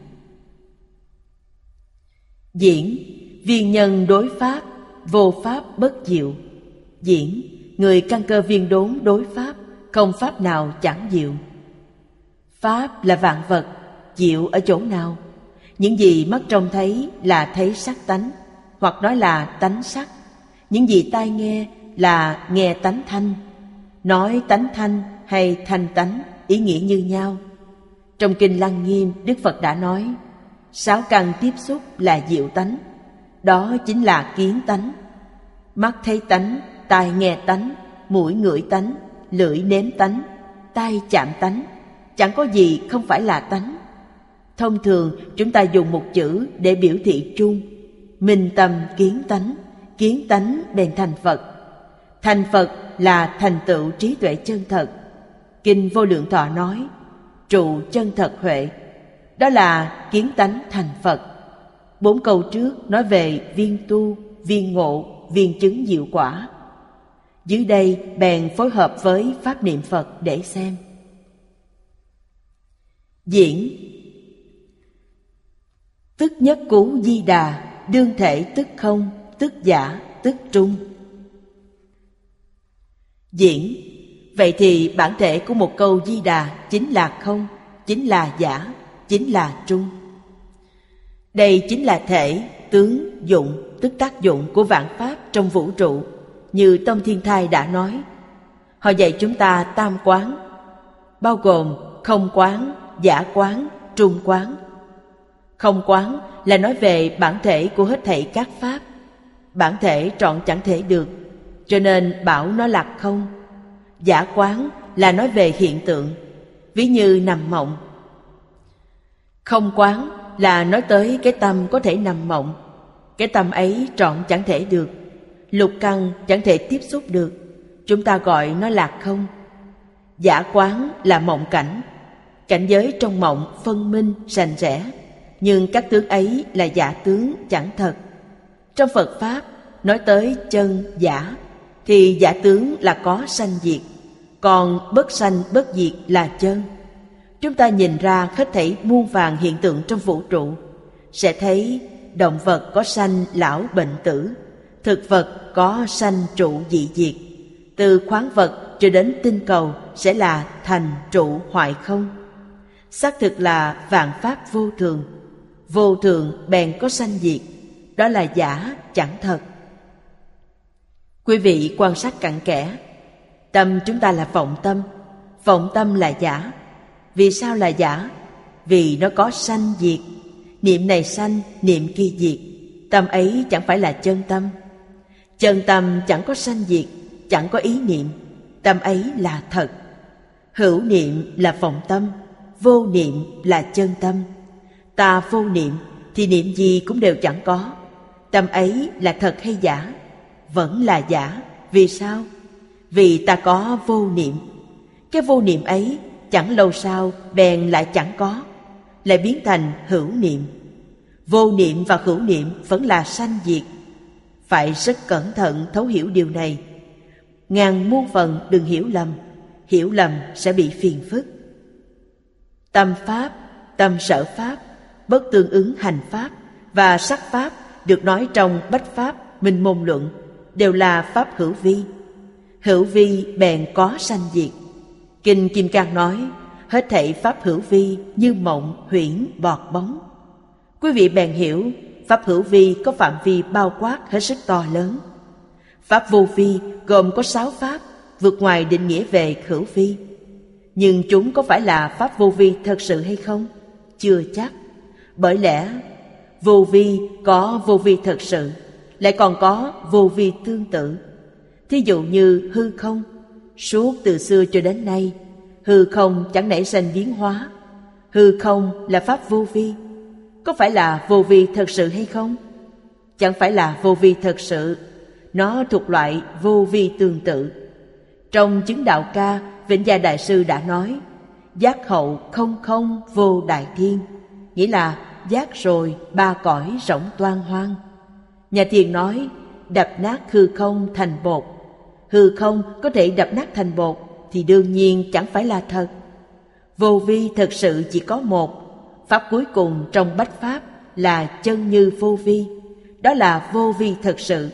Diễn, viên nhân đối pháp, vô pháp bất diệu. Diễn, người căn cơ viên đốn đối pháp, không pháp nào chẳng diệu. Pháp là vạn vật, diệu ở chỗ nào? Những gì mắt trông thấy là thấy sắc tánh, hoặc nói là tánh sắc. Những gì tai nghe là nghe tánh thanh. Nói tánh thanh hay thanh tánh, ý nghĩa như nhau. Trong Kinh Lăng Nghiêm, Đức Phật đã nói, 6 căn tiếp xúc là diệu tánh. Đó chính là kiến tánh. Mắt thấy tánh, tai nghe tánh, mũi ngửi tánh, lưỡi nếm tánh, tay chạm tánh. Chẳng có gì không phải là tánh. Thông thường chúng ta dùng một chữ để biểu thị chung. Minh tâm kiến tánh bèn thành Phật. Thành Phật là thành tựu trí tuệ chân thật. Kinh Vô Lượng Thọ nói, trụ chân thật huệ, đó là kiến tánh thành Phật. 4 câu trước nói về viên tu, viên ngộ, viên chứng diệu quả. Dưới đây bèn phối hợp với pháp niệm Phật để xem. Diễn, tức nhất cú Di Đà, đương thể tức không, tức giả, tức trung. Diễn, vậy thì bản thể của một câu Di Đà chính là không, chính là giả, chính là trung. Đây chính là thể, tướng, dụng, tức tác dụng của vạn pháp trong vũ trụ. Như Tông Thiên Thai đã nói, họ dạy chúng ta tam quán, bao gồm không quán, giả quán, trung quán. Không quán là nói về bản thể của hết thảy các pháp. Bản thể trọn chẳng thể được, cho nên bảo nó là không. Giả quán là nói về hiện tượng, ví như nằm mộng. Không quán là nói tới cái tâm có thể nằm mộng. Cái tâm ấy trọn chẳng thể được, lục căn chẳng thể tiếp xúc được, chúng ta gọi nó là không. Giả quán là mộng cảnh. Cảnh giới trong mộng phân minh, rành rẽ, nhưng các tướng ấy là giả tướng, chẳng thật. Trong Phật Pháp nói tới chân, giả, thì giả tướng là có sanh diệt, còn bất sanh bất diệt là chân. Chúng ta nhìn ra hết thảy muôn vàn hiện tượng trong vũ trụ, sẽ thấy động vật có sanh lão bệnh tử, thực vật có sanh trụ dị diệt. Từ khoáng vật cho đến tinh cầu sẽ là thành trụ hoại không. Xác thực là vạn pháp vô thường, vô thường bèn có sanh diệt, đó là giả chẳng thật. Quý vị quan sát cặn kẽ, tâm chúng ta là vọng tâm, vọng tâm là giả. Vì sao là giả? Vì nó có sanh diệt, niệm này sanh, niệm kia diệt, tâm ấy chẳng phải là chân tâm. Chân tâm chẳng có sanh diệt, chẳng có ý niệm, tâm ấy là thật. Hữu niệm là vọng tâm, vô niệm là chân tâm. Ta vô niệm thì niệm gì cũng đều chẳng có, tâm ấy là thật hay giả? Vẫn là giả. Vì sao? Vì ta có vô niệm. Cái vô niệm ấy chẳng lâu sau bèn lại chẳng có, lại biến thành hữu niệm. Vô niệm và hữu niệm vẫn là sanh diệt. Phải rất cẩn thận thấu hiểu điều này. Ngàn muôn phần đừng hiểu lầm sẽ bị phiền phức. Tâm pháp, tâm sở pháp, bất tương ứng hành pháp và sắc pháp được nói trong Bách Pháp Minh Môn Luận đều là pháp hữu vi. Hữu vi bèn có sanh diệt. Kinh Kim Cang nói hết thảy pháp hữu vi như mộng, huyễn, bọt bóng. Quý vị bèn hiểu pháp hữu vi có phạm vi bao quát hết sức to lớn. Pháp vô vi gồm có 6 pháp, vượt ngoài định nghĩa về hữu vi. Nhưng chúng có phải là pháp vô vi thật sự hay không? Chưa chắc. Bởi lẽ vô vi có vô vi thật sự, lại còn có vô vi tương tự. Thí dụ như hư không, suốt từ xưa cho đến nay, hư không chẳng nảy sinh biến hóa. Hư không là pháp vô vi. Có phải là vô vi thật sự hay không? Chẳng phải là vô vi thật sự. Nó thuộc loại vô vi tương tự. Trong chứng đạo ca, Vĩnh Gia Đại Sư đã nói giác hậu không không vô đại thiên, nghĩa là giác rồi ba cõi rỗng toan hoang. Nhà Thiền nói đập nát hư không thành bột. Hư không có thể đập nát thành bột thì đương nhiên chẳng phải là thật. Vô vi thật sự chỉ có một. Pháp cuối cùng trong Bách Pháp là chân như vô vi, đó là vô vi thật sự.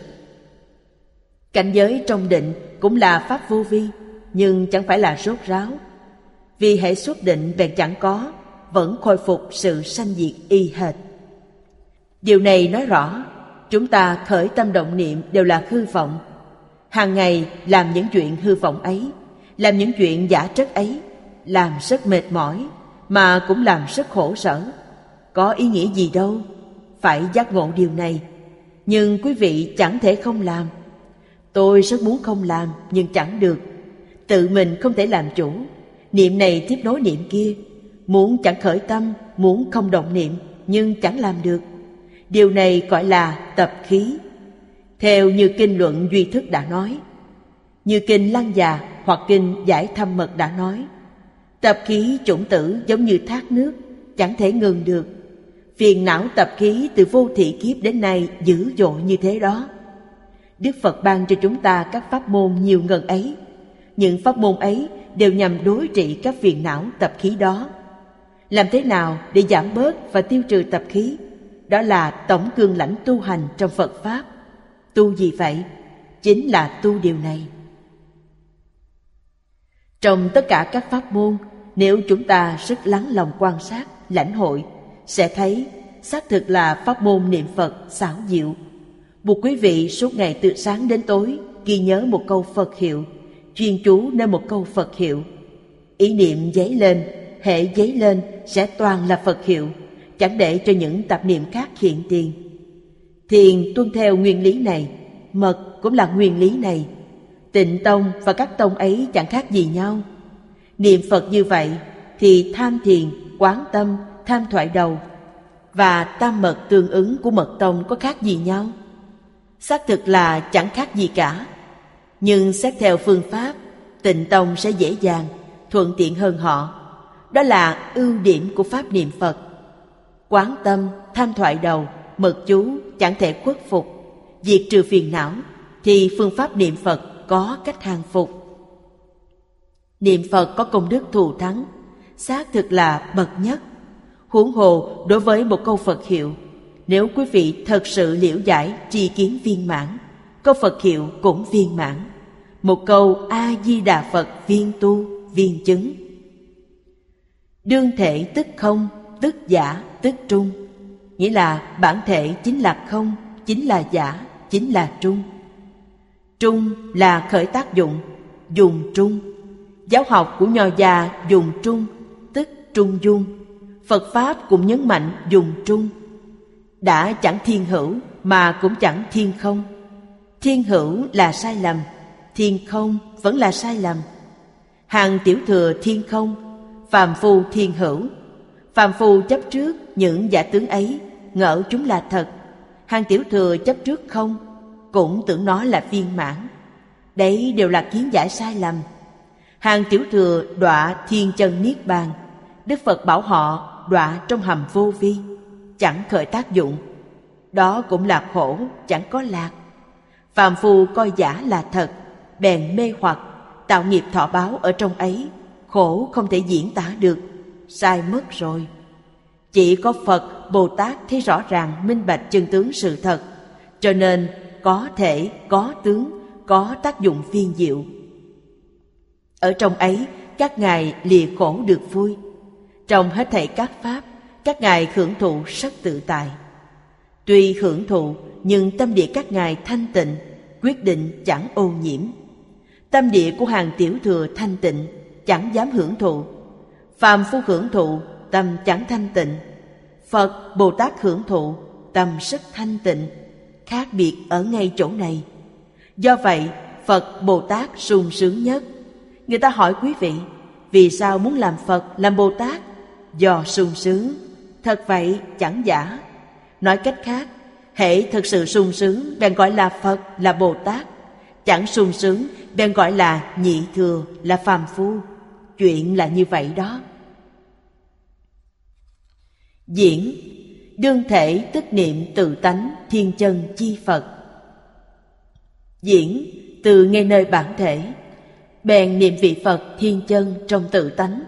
Cảnh giới trong định cũng là pháp vô vi, nhưng chẳng phải là rốt ráo. Vì hễ xuất định bèn chẳng có, vẫn khôi phục sự sanh diệt y hệt. Điều này nói rõ chúng ta khởi tâm động niệm đều là hư vọng. Hàng ngày làm những chuyện hư vọng ấy, làm những chuyện giả trất ấy, làm rất mệt mỏi, mà cũng làm rất khổ sở. Có ý nghĩa gì đâu, phải giác ngộ điều này. Nhưng quý vị chẳng thể không làm. Tôi rất muốn không làm, nhưng chẳng được. Tự mình không thể làm chủ. Niệm này tiếp nối niệm kia. Muốn chẳng khởi tâm, muốn không động niệm, nhưng chẳng làm được. Điều này gọi là tập khí. Theo như kinh luận Duy Thức đã nói, như kinh Lăng Già hoặc kinh Giải Thâm Mật đã nói, tập khí chủng tử giống như thác nước, chẳng thể ngừng được. Phiền não tập khí từ vô thị kiếp đến nay dữ dội như thế đó. Đức Phật ban cho chúng ta các pháp môn nhiều ngần ấy. Những pháp môn ấy đều nhằm đối trị các phiền não tập khí đó. Làm thế nào để giảm bớt và tiêu trừ tập khí? Đó là tổng cương lãnh tu hành trong Phật Pháp. Tu gì vậy? Chính là tu điều này. Trong tất cả các pháp môn, nếu chúng ta rất lắng lòng quan sát, lãnh hội, sẽ thấy xác thực là pháp môn niệm Phật xảo diệu. Buộc quý vị suốt ngày từ sáng đến tối ghi nhớ một câu Phật hiệu, chuyên chú nơi một câu Phật hiệu. Ý niệm dấy lên, hễ dấy lên sẽ toàn là Phật hiệu, chẳng để cho những tạp niệm khác hiện tiền. Thiền tuân theo nguyên lý này, mật cũng là nguyên lý này. Tịnh tông và các tông ấy chẳng khác gì nhau. Niệm Phật như vậy thì tham thiền, quán tâm, tham thoại đầu và tam mật tương ứng của mật tông có khác gì nhau? Xác thực là chẳng khác gì cả. Nhưng xét theo phương pháp, tịnh tông sẽ dễ dàng, thuận tiện hơn họ. Đó là ưu điểm của pháp niệm Phật. Quán tâm, tham thoại đầu, mật chú chẳng thể khuất phục, diệt trừ phiền não, thì phương pháp niệm Phật có cách hàng phục. Niệm Phật có công đức thù thắng, xác thực là bậc nhất. Huống hồ đối với một câu Phật hiệu, nếu quý vị thật sự liễu giải tri kiến viên mãn, câu Phật hiệu cũng viên mãn. Một câu A-di-đà Phật viên tu, viên chứng. Đương thể tức không, tức giả, tức trung. Nghĩa là bản thể chính là không, chính là giả, chính là trung. Trung là khởi tác dụng, dùng trung. Giáo học của Nho gia dùng trung, tức trung dung. Phật Pháp cũng nhấn mạnh dùng trung. Đã chẳng thiên hữu mà cũng chẳng thiên không. Thiên hữu là sai lầm, thiên không vẫn là sai lầm. Hàng tiểu thừa thiên không, phàm phu thiên hữu. Phàm phu chấp trước những giả tướng ấy, ngỡ chúng là thật. Hàng tiểu thừa chấp trước không, cũng tưởng nó là viên mãn. Đấy đều là kiến giải sai lầm. Hàng tiểu thừa đọa thiên chân niết bàn, Đức Phật bảo họ đọa trong hầm vô vi, chẳng khởi tác dụng. Đó cũng là khổ, chẳng có lạc. Phàm phu coi giả là thật, bèn mê hoặc, tạo nghiệp thọ báo ở trong ấy, khổ không thể diễn tả được, sai mất rồi. Chỉ có Phật, Bồ Tát thấy rõ ràng minh bạch chân tướng sự thật, cho nên có thể, có tướng, có tác dụng phiên diệu. Ở trong ấy, các ngài lìa khổ được vui. Trong hết thảy các pháp, các ngài hưởng thụ rất tự tại. Tuy hưởng thụ, nhưng tâm địa các ngài thanh tịnh, quyết định chẳng ô nhiễm. Tâm địa của hàng tiểu thừa thanh tịnh, chẳng dám hưởng thụ. Phàm phu hưởng thụ, tâm chẳng thanh tịnh. Phật, Bồ Tát hưởng thụ, tâm rất thanh tịnh. Khác biệt ở ngay chỗ này. Do vậy, Phật, Bồ Tát sung sướng nhất. Người ta hỏi quý vị, vì sao muốn làm Phật, làm Bồ Tát? Do sung sướng. Thật vậy, chẳng giả. Nói cách khác, hễ thực sự sung sướng, bèn gọi là Phật, là Bồ Tát. Chẳng sung sướng, bèn gọi là nhị thừa, là phàm phu. Chuyện là như vậy đó. Diễn, đương thể tức niệm tự tánh thiên chân chi Phật. Diễn, từ ngay nơi bản thể, bèn niệm vị Phật thiên chân trong tự tánh.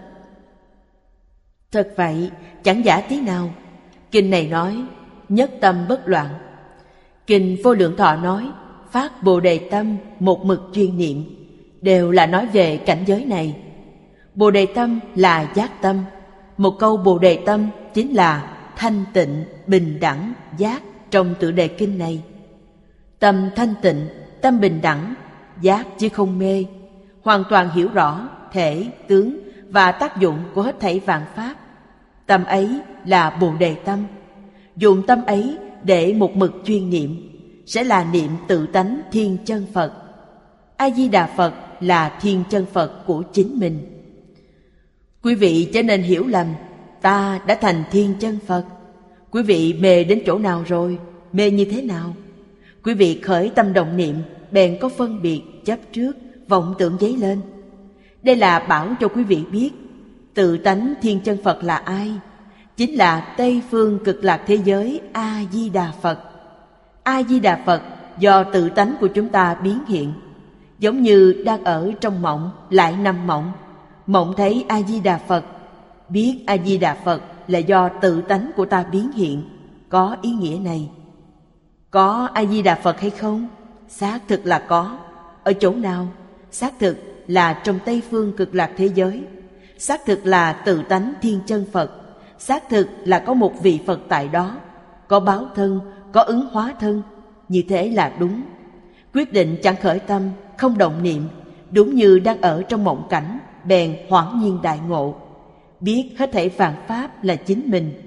Thật vậy, chẳng giả tí nào. Kinh này nói, nhất tâm bất loạn. Kinh Vô Lượng Thọ nói, phát Bồ Đề tâm, một mực chuyên niệm, đều là nói về cảnh giới này. Bồ Đề tâm là giác tâm. Một câu Bồ Đề tâm chính là thanh tịnh, bình đẳng, giác trong tựa đề kinh này. Tâm thanh tịnh, tâm bình đẳng, giác chứ không mê, hoàn toàn hiểu rõ thể, tướng và tác dụng của hết thảy vạn pháp. Tâm ấy là Bồ Đề tâm. Dùng tâm ấy để một mực chuyên niệm, sẽ là niệm tự tánh thiên chân Phật. A-di-đà Phật là thiên chân Phật của chính mình. Quý vị chớ nên hiểu lầm, ta đã thành thiên chân Phật. Quý vị mê đến chỗ nào rồi? Mê như thế nào? Quý vị khởi tâm động niệm, bèn có phân biệt, chấp trước, vọng tưởng dấy lên. Đây là bảo cho quý vị biết, tự tánh thiên chân Phật là ai? Chính là Tây phương cực lạc thế giới A-di-đà Phật. A-di-đà Phật do tự tánh của chúng ta biến hiện, giống như đang ở trong mộng lại nằm mộng. Mộng thấy A-di-đà Phật, biết A-di-đà Phật là do tự tánh của ta biến hiện, có ý nghĩa này. Có A-di-đà Phật hay không? Xác thực là có. Ở chỗ nào? Xác thực là trong Tây phương cực lạc thế giới. Xác thực là tự tánh thiên chân Phật. Xác thực là có một vị Phật tại đó, có báo thân, có ứng hóa thân. Như thế là đúng. Quyết định chẳng khởi tâm, không động niệm, đúng như đang ở trong mộng cảnh, bèn hoảng nhiên đại ngộ, biết hết thảy vạn pháp là chính mình,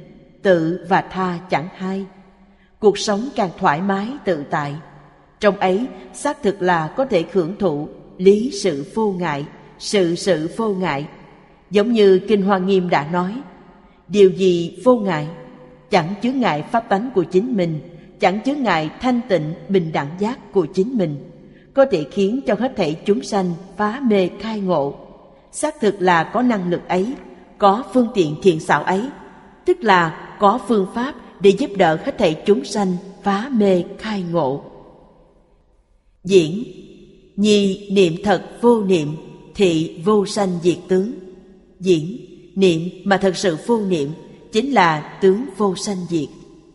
tự và tha chẳng hai. Cuộc sống càng thoải mái tự tại, trong ấy xác thực là có thể hưởng thụ lý sự vô ngại, sự vô ngại. Giống như Kinh Hoa Nghiêm đã nói, điều gì vô ngại? Chẳng chướng ngại pháp tánh của chính mình, chẳng chướng ngại thanh tịnh bình đẳng giác của chính mình, có thể khiến cho hết thảy chúng sanh phá mê khai ngộ. Xác thực là có năng lực ấy, có phương tiện thiện xảo ấy, tức là có phương pháp để giúp đỡ hết thảy chúng sanh phá mê khai ngộ. Diễn: nhi niệm thật vô niệm, thị vô sanh diệt tướng. Diễn: niệm mà thật sự vô niệm chính là tướng vô sanh diệt.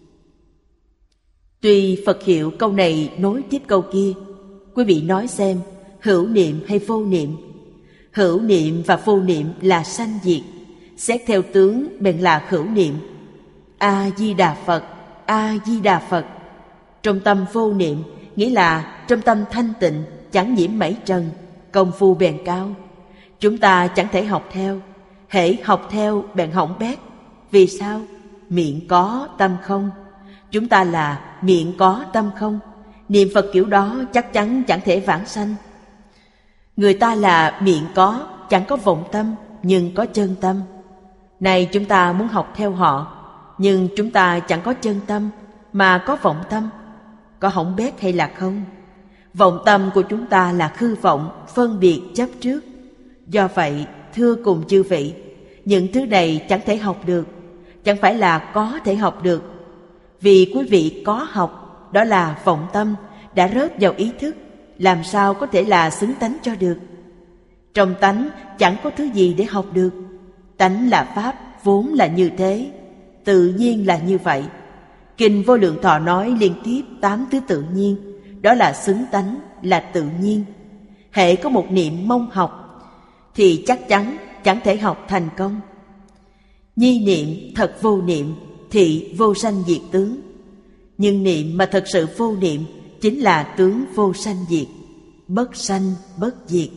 Tuy Phật hiệu câu này nối tiếp câu kia, quý vị nói xem, hữu niệm hay vô niệm? Hữu niệm và vô niệm là sanh diệt, xét theo tướng bèn là hữu niệm. A-di-đà Phật, A-di-đà Phật. Trong tâm vô niệm nghĩa là trong tâm thanh tịnh, chẳng nhiễm mảy trần, công phu bèn cao. Chúng ta chẳng thể học theo, hễ học theo bèn hỏng bét. Vì sao? Miệng có tâm không. Chúng ta là miệng có tâm không, niệm Phật kiểu đó chắc chắn chẳng thể vãng sanh. Người ta là miệng có, chẳng có vọng tâm, nhưng có chân tâm. Này chúng ta muốn học theo họ, nhưng chúng ta chẳng có chân tâm, mà có vọng tâm. Có hỏng bét hay là không? Vọng tâm của chúng ta là hư vọng, phân biệt chấp trước. Do vậy, thưa cùng chư vị, những thứ này chẳng thể học được, chẳng phải là có thể học được. Vì quý vị có học, đó là vọng tâm, đã rớt vào ý thức, làm sao có thể là xứng tánh cho được. Trong tánh chẳng có thứ gì để học được. Tánh là pháp, vốn là như thế, tự nhiên là như vậy. Kinh Vô Lượng Thọ nói liên tiếp 8 thứ tự nhiên, đó là xứng tánh, là tự nhiên. Hễ có một niệm mong học, thì chắc chắn chẳng thể học thành công. Nhi niệm thật vô niệm, thị vô sanh diệt tướng. Nhưng niệm mà thật sự vô niệm chính là tướng vô sanh diệt, bất sanh bất diệt.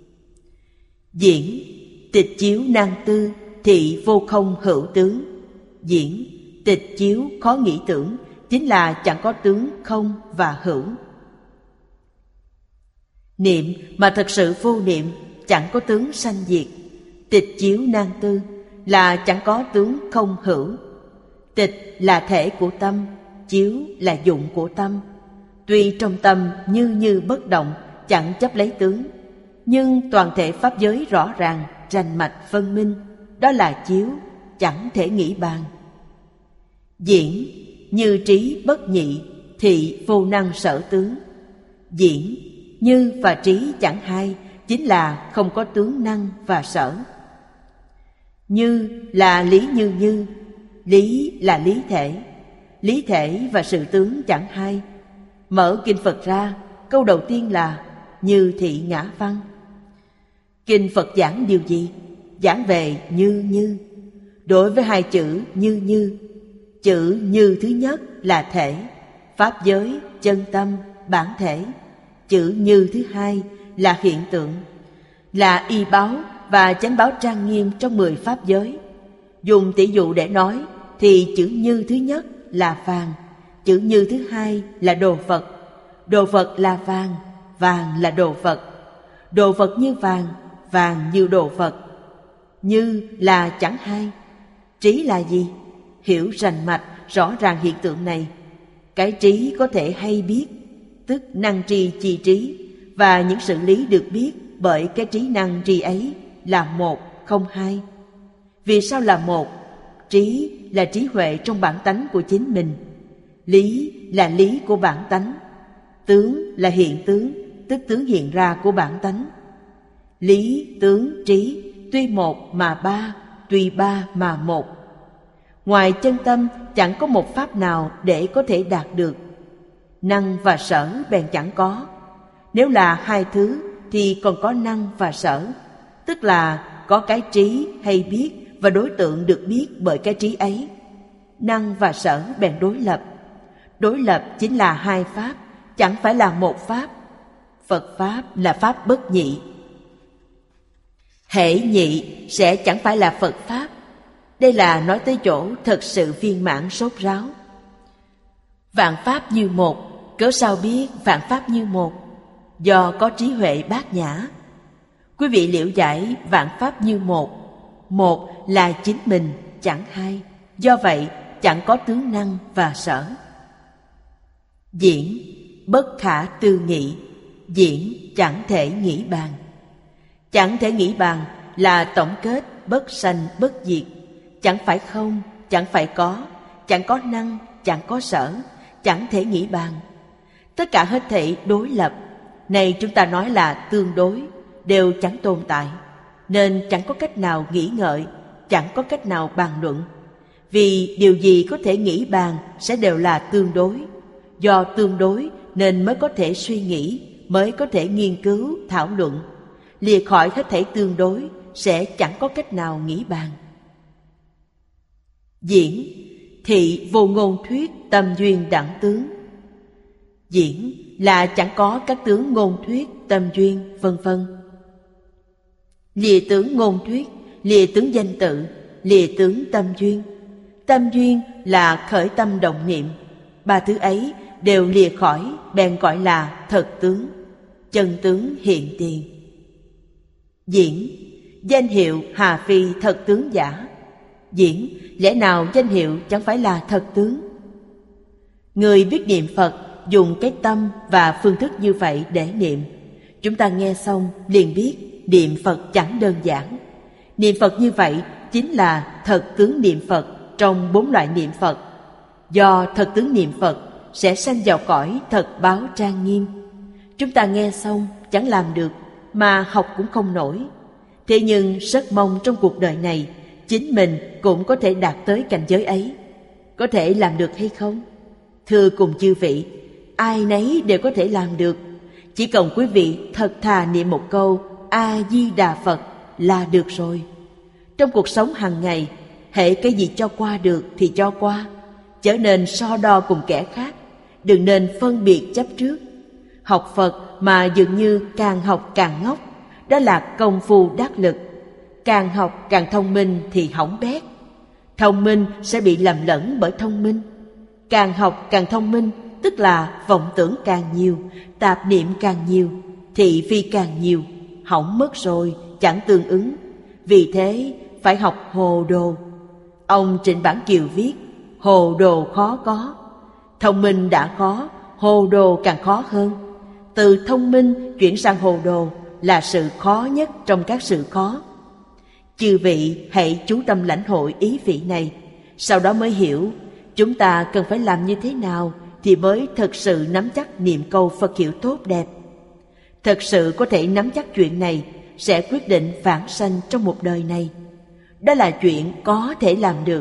Diễn: tịch chiếu nan tư, thị vô không hữu tướng. Diễn: tịch chiếu khó nghĩ tưởng chính là chẳng có tướng không và hữu. Niệm mà thật sự vô niệm chẳng có tướng sanh diệt. Tịch chiếu nan tư là chẳng có tướng không hữu. Tịch là thể của tâm, chiếu là dụng của tâm. Tuy trong tâm như bất động, chẳng chấp lấy tướng, nhưng toàn thể pháp giới rõ ràng, rành mạch phân minh, đó là chiếu, chẳng thể nghĩ bàn. Diễn: như trí bất nhị, thị vô năng sở tướng. Diễn: như và trí chẳng hai, chính là không có tướng năng và sở. Như là lý như, lý là lý thể và sự tướng chẳng hai. Mở kinh Phật ra, câu đầu tiên là như thị ngã văn. Kinh Phật giảng điều gì? Giảng về như. Đối với hai chữ như, chữ như thứ nhất là thể, pháp giới, chân tâm, bản thể. Chữ như thứ hai là hiện tượng, là y báo và chánh báo trang nghiêm trong 10 pháp giới. Dùng tỷ dụ để nói thì chữ như thứ nhất là vàng, chữ như thứ hai là đồ vật. Đồ vật là vàng, vàng là đồ vật. Đồ vật như vàng, vàng như đồ vật. Như là chẳng hai. Trí là gì? Hiểu rành mạch, rõ ràng hiện tượng này. Cái trí có thể hay biết, tức năng tri chi trí, và những sự lý được biết bởi cái trí năng tri ấy là một, không hai. Vì sao là một? Trí là trí huệ trong bản tánh của chính mình. Lý là lý của bản tánh. Tướng là hiện tướng, tức tướng hiện ra của bản tánh. Lý, tướng, trí, tuy một mà ba, tuy ba mà một. Ngoài chân tâm chẳng có một pháp nào để có thể đạt được. Năng và sở bèn chẳng có. Nếu là hai thứ thì còn có năng và sở, tức là có cái trí hay biết và đối tượng được biết bởi cái trí ấy. Năng và sở bèn đối lập. Đối lập chính là hai pháp, chẳng phải là một pháp. Phật Pháp là Pháp bất nhị. Hễ nhị sẽ chẳng phải là Phật Pháp. Đây là nói tới chỗ thật sự viên mãn sốt ráo. Vạn pháp như một, cớ sao biết vạn pháp như một? Do có trí huệ bát nhã. Quý vị liễu giải vạn pháp như một. Một là chính mình, chẳng hai. Do vậy chẳng có tướng năng và sở. Diễn bất khả tư nghị. Diễn chẳng thể nghĩ bàn. Chẳng thể nghĩ bàn là tổng kết bất sanh bất diệt. Chẳng phải không, chẳng phải có, chẳng có năng, chẳng có sở, chẳng thể nghĩ bàn. Tất cả hết thảy đối lập, này chúng ta nói là tương đối, đều chẳng tồn tại, nên chẳng có cách nào nghĩ ngợi, chẳng có cách nào bàn luận. Vì điều gì có thể nghĩ bàn sẽ đều là tương đối. Do tương đối nên mới có thể suy nghĩ, mới có thể nghiên cứu, thảo luận. Lìa khỏi hết thảy tương đối sẽ chẳng có cách nào nghĩ bàn. Diễn thị vô ngôn thuyết tâm duyên đẳng tướng. Diễn là chẳng có các tướng ngôn thuyết, tâm duyên, vân vân. Lìa tướng ngôn thuyết, lìa tướng danh tự, lìa tướng tâm duyên. Tâm duyên là khởi tâm động niệm. Ba thứ ấy đều lìa khỏi, bèn gọi là thật tướng, chân tướng hiện tiền. Diễn danh hiệu hà phi thật tướng giả. Diễn lẽ nào danh hiệu chẳng phải là thật tướng? Người biết niệm Phật dùng cái tâm và phương thức như vậy để niệm. Chúng ta nghe xong liền biết niệm Phật chẳng đơn giản. Niệm Phật như vậy chính là thật tướng niệm Phật trong 4 loại niệm Phật. Do thật tướng niệm Phật sẽ sanh vào cõi thật báo trang nghiêm. Chúng ta nghe xong chẳng làm được, mà học cũng không nổi. Thế nhưng rất mong trong cuộc đời này chính mình cũng có thể đạt tới cảnh giới ấy. Có thể làm được hay không? Thưa cùng chư vị, ai nấy đều có thể làm được. Chỉ cần quý vị thật thà niệm một câu A-di-đà Phật là được rồi. Trong cuộc sống hàng ngày, hễ cái gì cho qua được thì cho qua, chớ nên so đo cùng kẻ khác. Đừng nên phân biệt chấp trước. Học Phật mà dường như càng học càng ngốc, đó là công phu đắc lực. Càng học càng thông minh thì hỏng bét. Thông minh sẽ bị lầm lẫn bởi thông minh. Càng học càng thông minh, tức là vọng tưởng càng nhiều, tạp niệm càng nhiều, thị phi càng nhiều, hỏng mất rồi, chẳng tương ứng. Vì thế phải học hồ đồ. Ông Trịnh Bản Kiều viết, hồ đồ khó có. Thông minh đã khó, hồ đồ càng khó hơn. Từ thông minh chuyển sang hồ đồ là sự khó nhất trong các sự khó. Chư vị hãy chú tâm lãnh hội ý vị này, sau đó mới hiểu chúng ta cần phải làm như thế nào thì mới thật sự nắm chắc niệm câu Phật hiệu tốt đẹp. Thật sự có thể nắm chắc chuyện này sẽ quyết định vãng sanh trong một đời này. Đó là chuyện có thể làm được.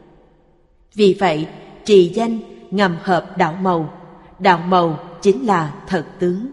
Vì vậy, trì danh ngầm hợp đạo màu. Đạo màu chính là thật tướng.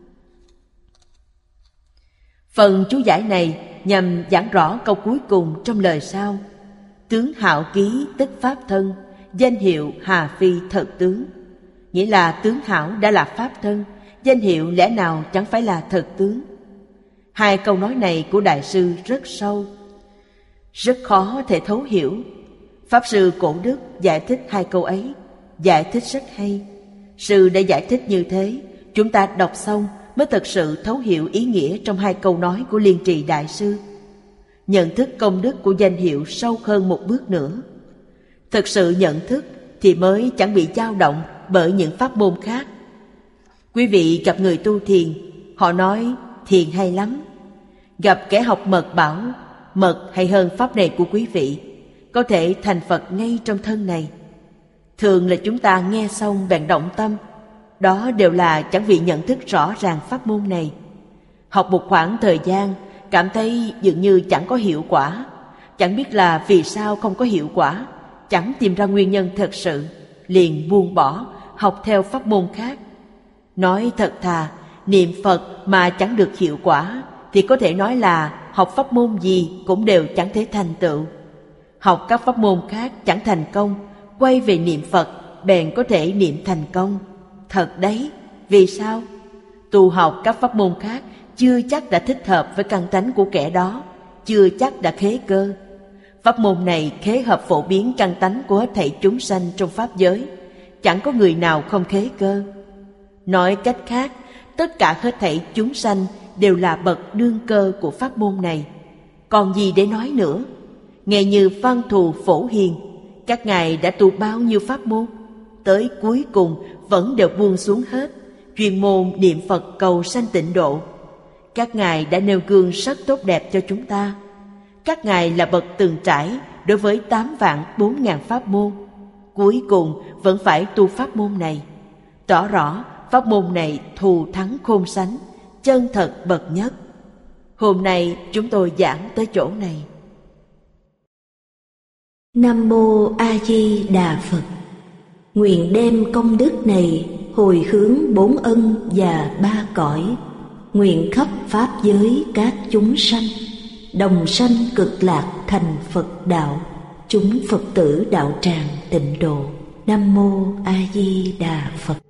Phần chú giải này nhằm giảng rõ câu cuối cùng trong lời sau: tướng hảo ký tức pháp thân, danh hiệu hà phi thật tướng. Nghĩa là tướng hảo đã là pháp thân, danh hiệu lẽ nào chẳng phải là thật tướng. Hai câu nói này của Đại sư rất sâu, rất khó thể thấu hiểu. Pháp sư Cổ Đức giải thích hai câu ấy, giải thích rất hay. Sư đã giải thích như thế, chúng ta đọc xong mới thật sự thấu hiểu ý nghĩa trong hai câu nói của Liên Trì Đại sư. Nhận thức công đức của danh hiệu sâu hơn một bước nữa. Thực sự nhận thức thì mới chẳng bị dao động bởi những pháp môn khác. Quý vị gặp người tu thiền, họ nói thiền hay lắm. Gặp kẻ học mật bảo mật hay hơn pháp này của quý vị, có thể thành Phật ngay trong thân này. Thường là chúng ta nghe xong bèn động tâm. Đó đều là chẳng vì nhận thức rõ ràng pháp môn này. Học một khoảng thời gian, cảm thấy dường như chẳng có hiệu quả. Chẳng biết là vì sao không có hiệu quả, chẳng tìm ra nguyên nhân thật sự, liền buông bỏ, học theo pháp môn khác. Nói thật thà, niệm Phật mà chẳng được hiệu quả thì có thể nói là học pháp môn gì cũng đều chẳng thể thành tựu. Học các pháp môn khác chẳng thành công, quay về niệm Phật bèn có thể niệm thành công. Thật đấy, vì sao? Tu học các pháp môn khác chưa chắc đã thích hợp với căn tánh của kẻ đó, chưa chắc đã khế cơ. Pháp môn này khế hợp phổ biến căn tánh của hết thảy chúng sanh trong pháp giới, chẳng có người nào không khế cơ. Nói cách khác, tất cả hết thảy chúng sanh đều là bậc đương cơ của pháp môn này. Còn gì để nói nữa? Nghe như Văn Thù Phổ Hiền, các ngài đã tu bao nhiêu pháp môn, tới cuối cùng vẫn đều buông xuống hết, chuyên môn niệm Phật cầu sanh tịnh độ. Các ngài đã nêu gương rất tốt đẹp cho chúng ta. Các ngài là bậc từng trải đối với 8.400.000 pháp môn, cuối cùng vẫn phải tu pháp môn này, tỏ rõ pháp môn này thù thắng khôn sánh, chân thật bậc nhất. Hôm nay chúng tôi giảng tới chỗ này. Nam Mô A Di Đà Phật. Nguyện đem công đức này hồi hướng 4 ân và 3 cõi, nguyện khắp pháp giới các chúng sanh đồng sanh cực lạc thành Phật đạo, chúng Phật tử đạo tràng tịnh độ. Nam Mô A Di Đà Phật.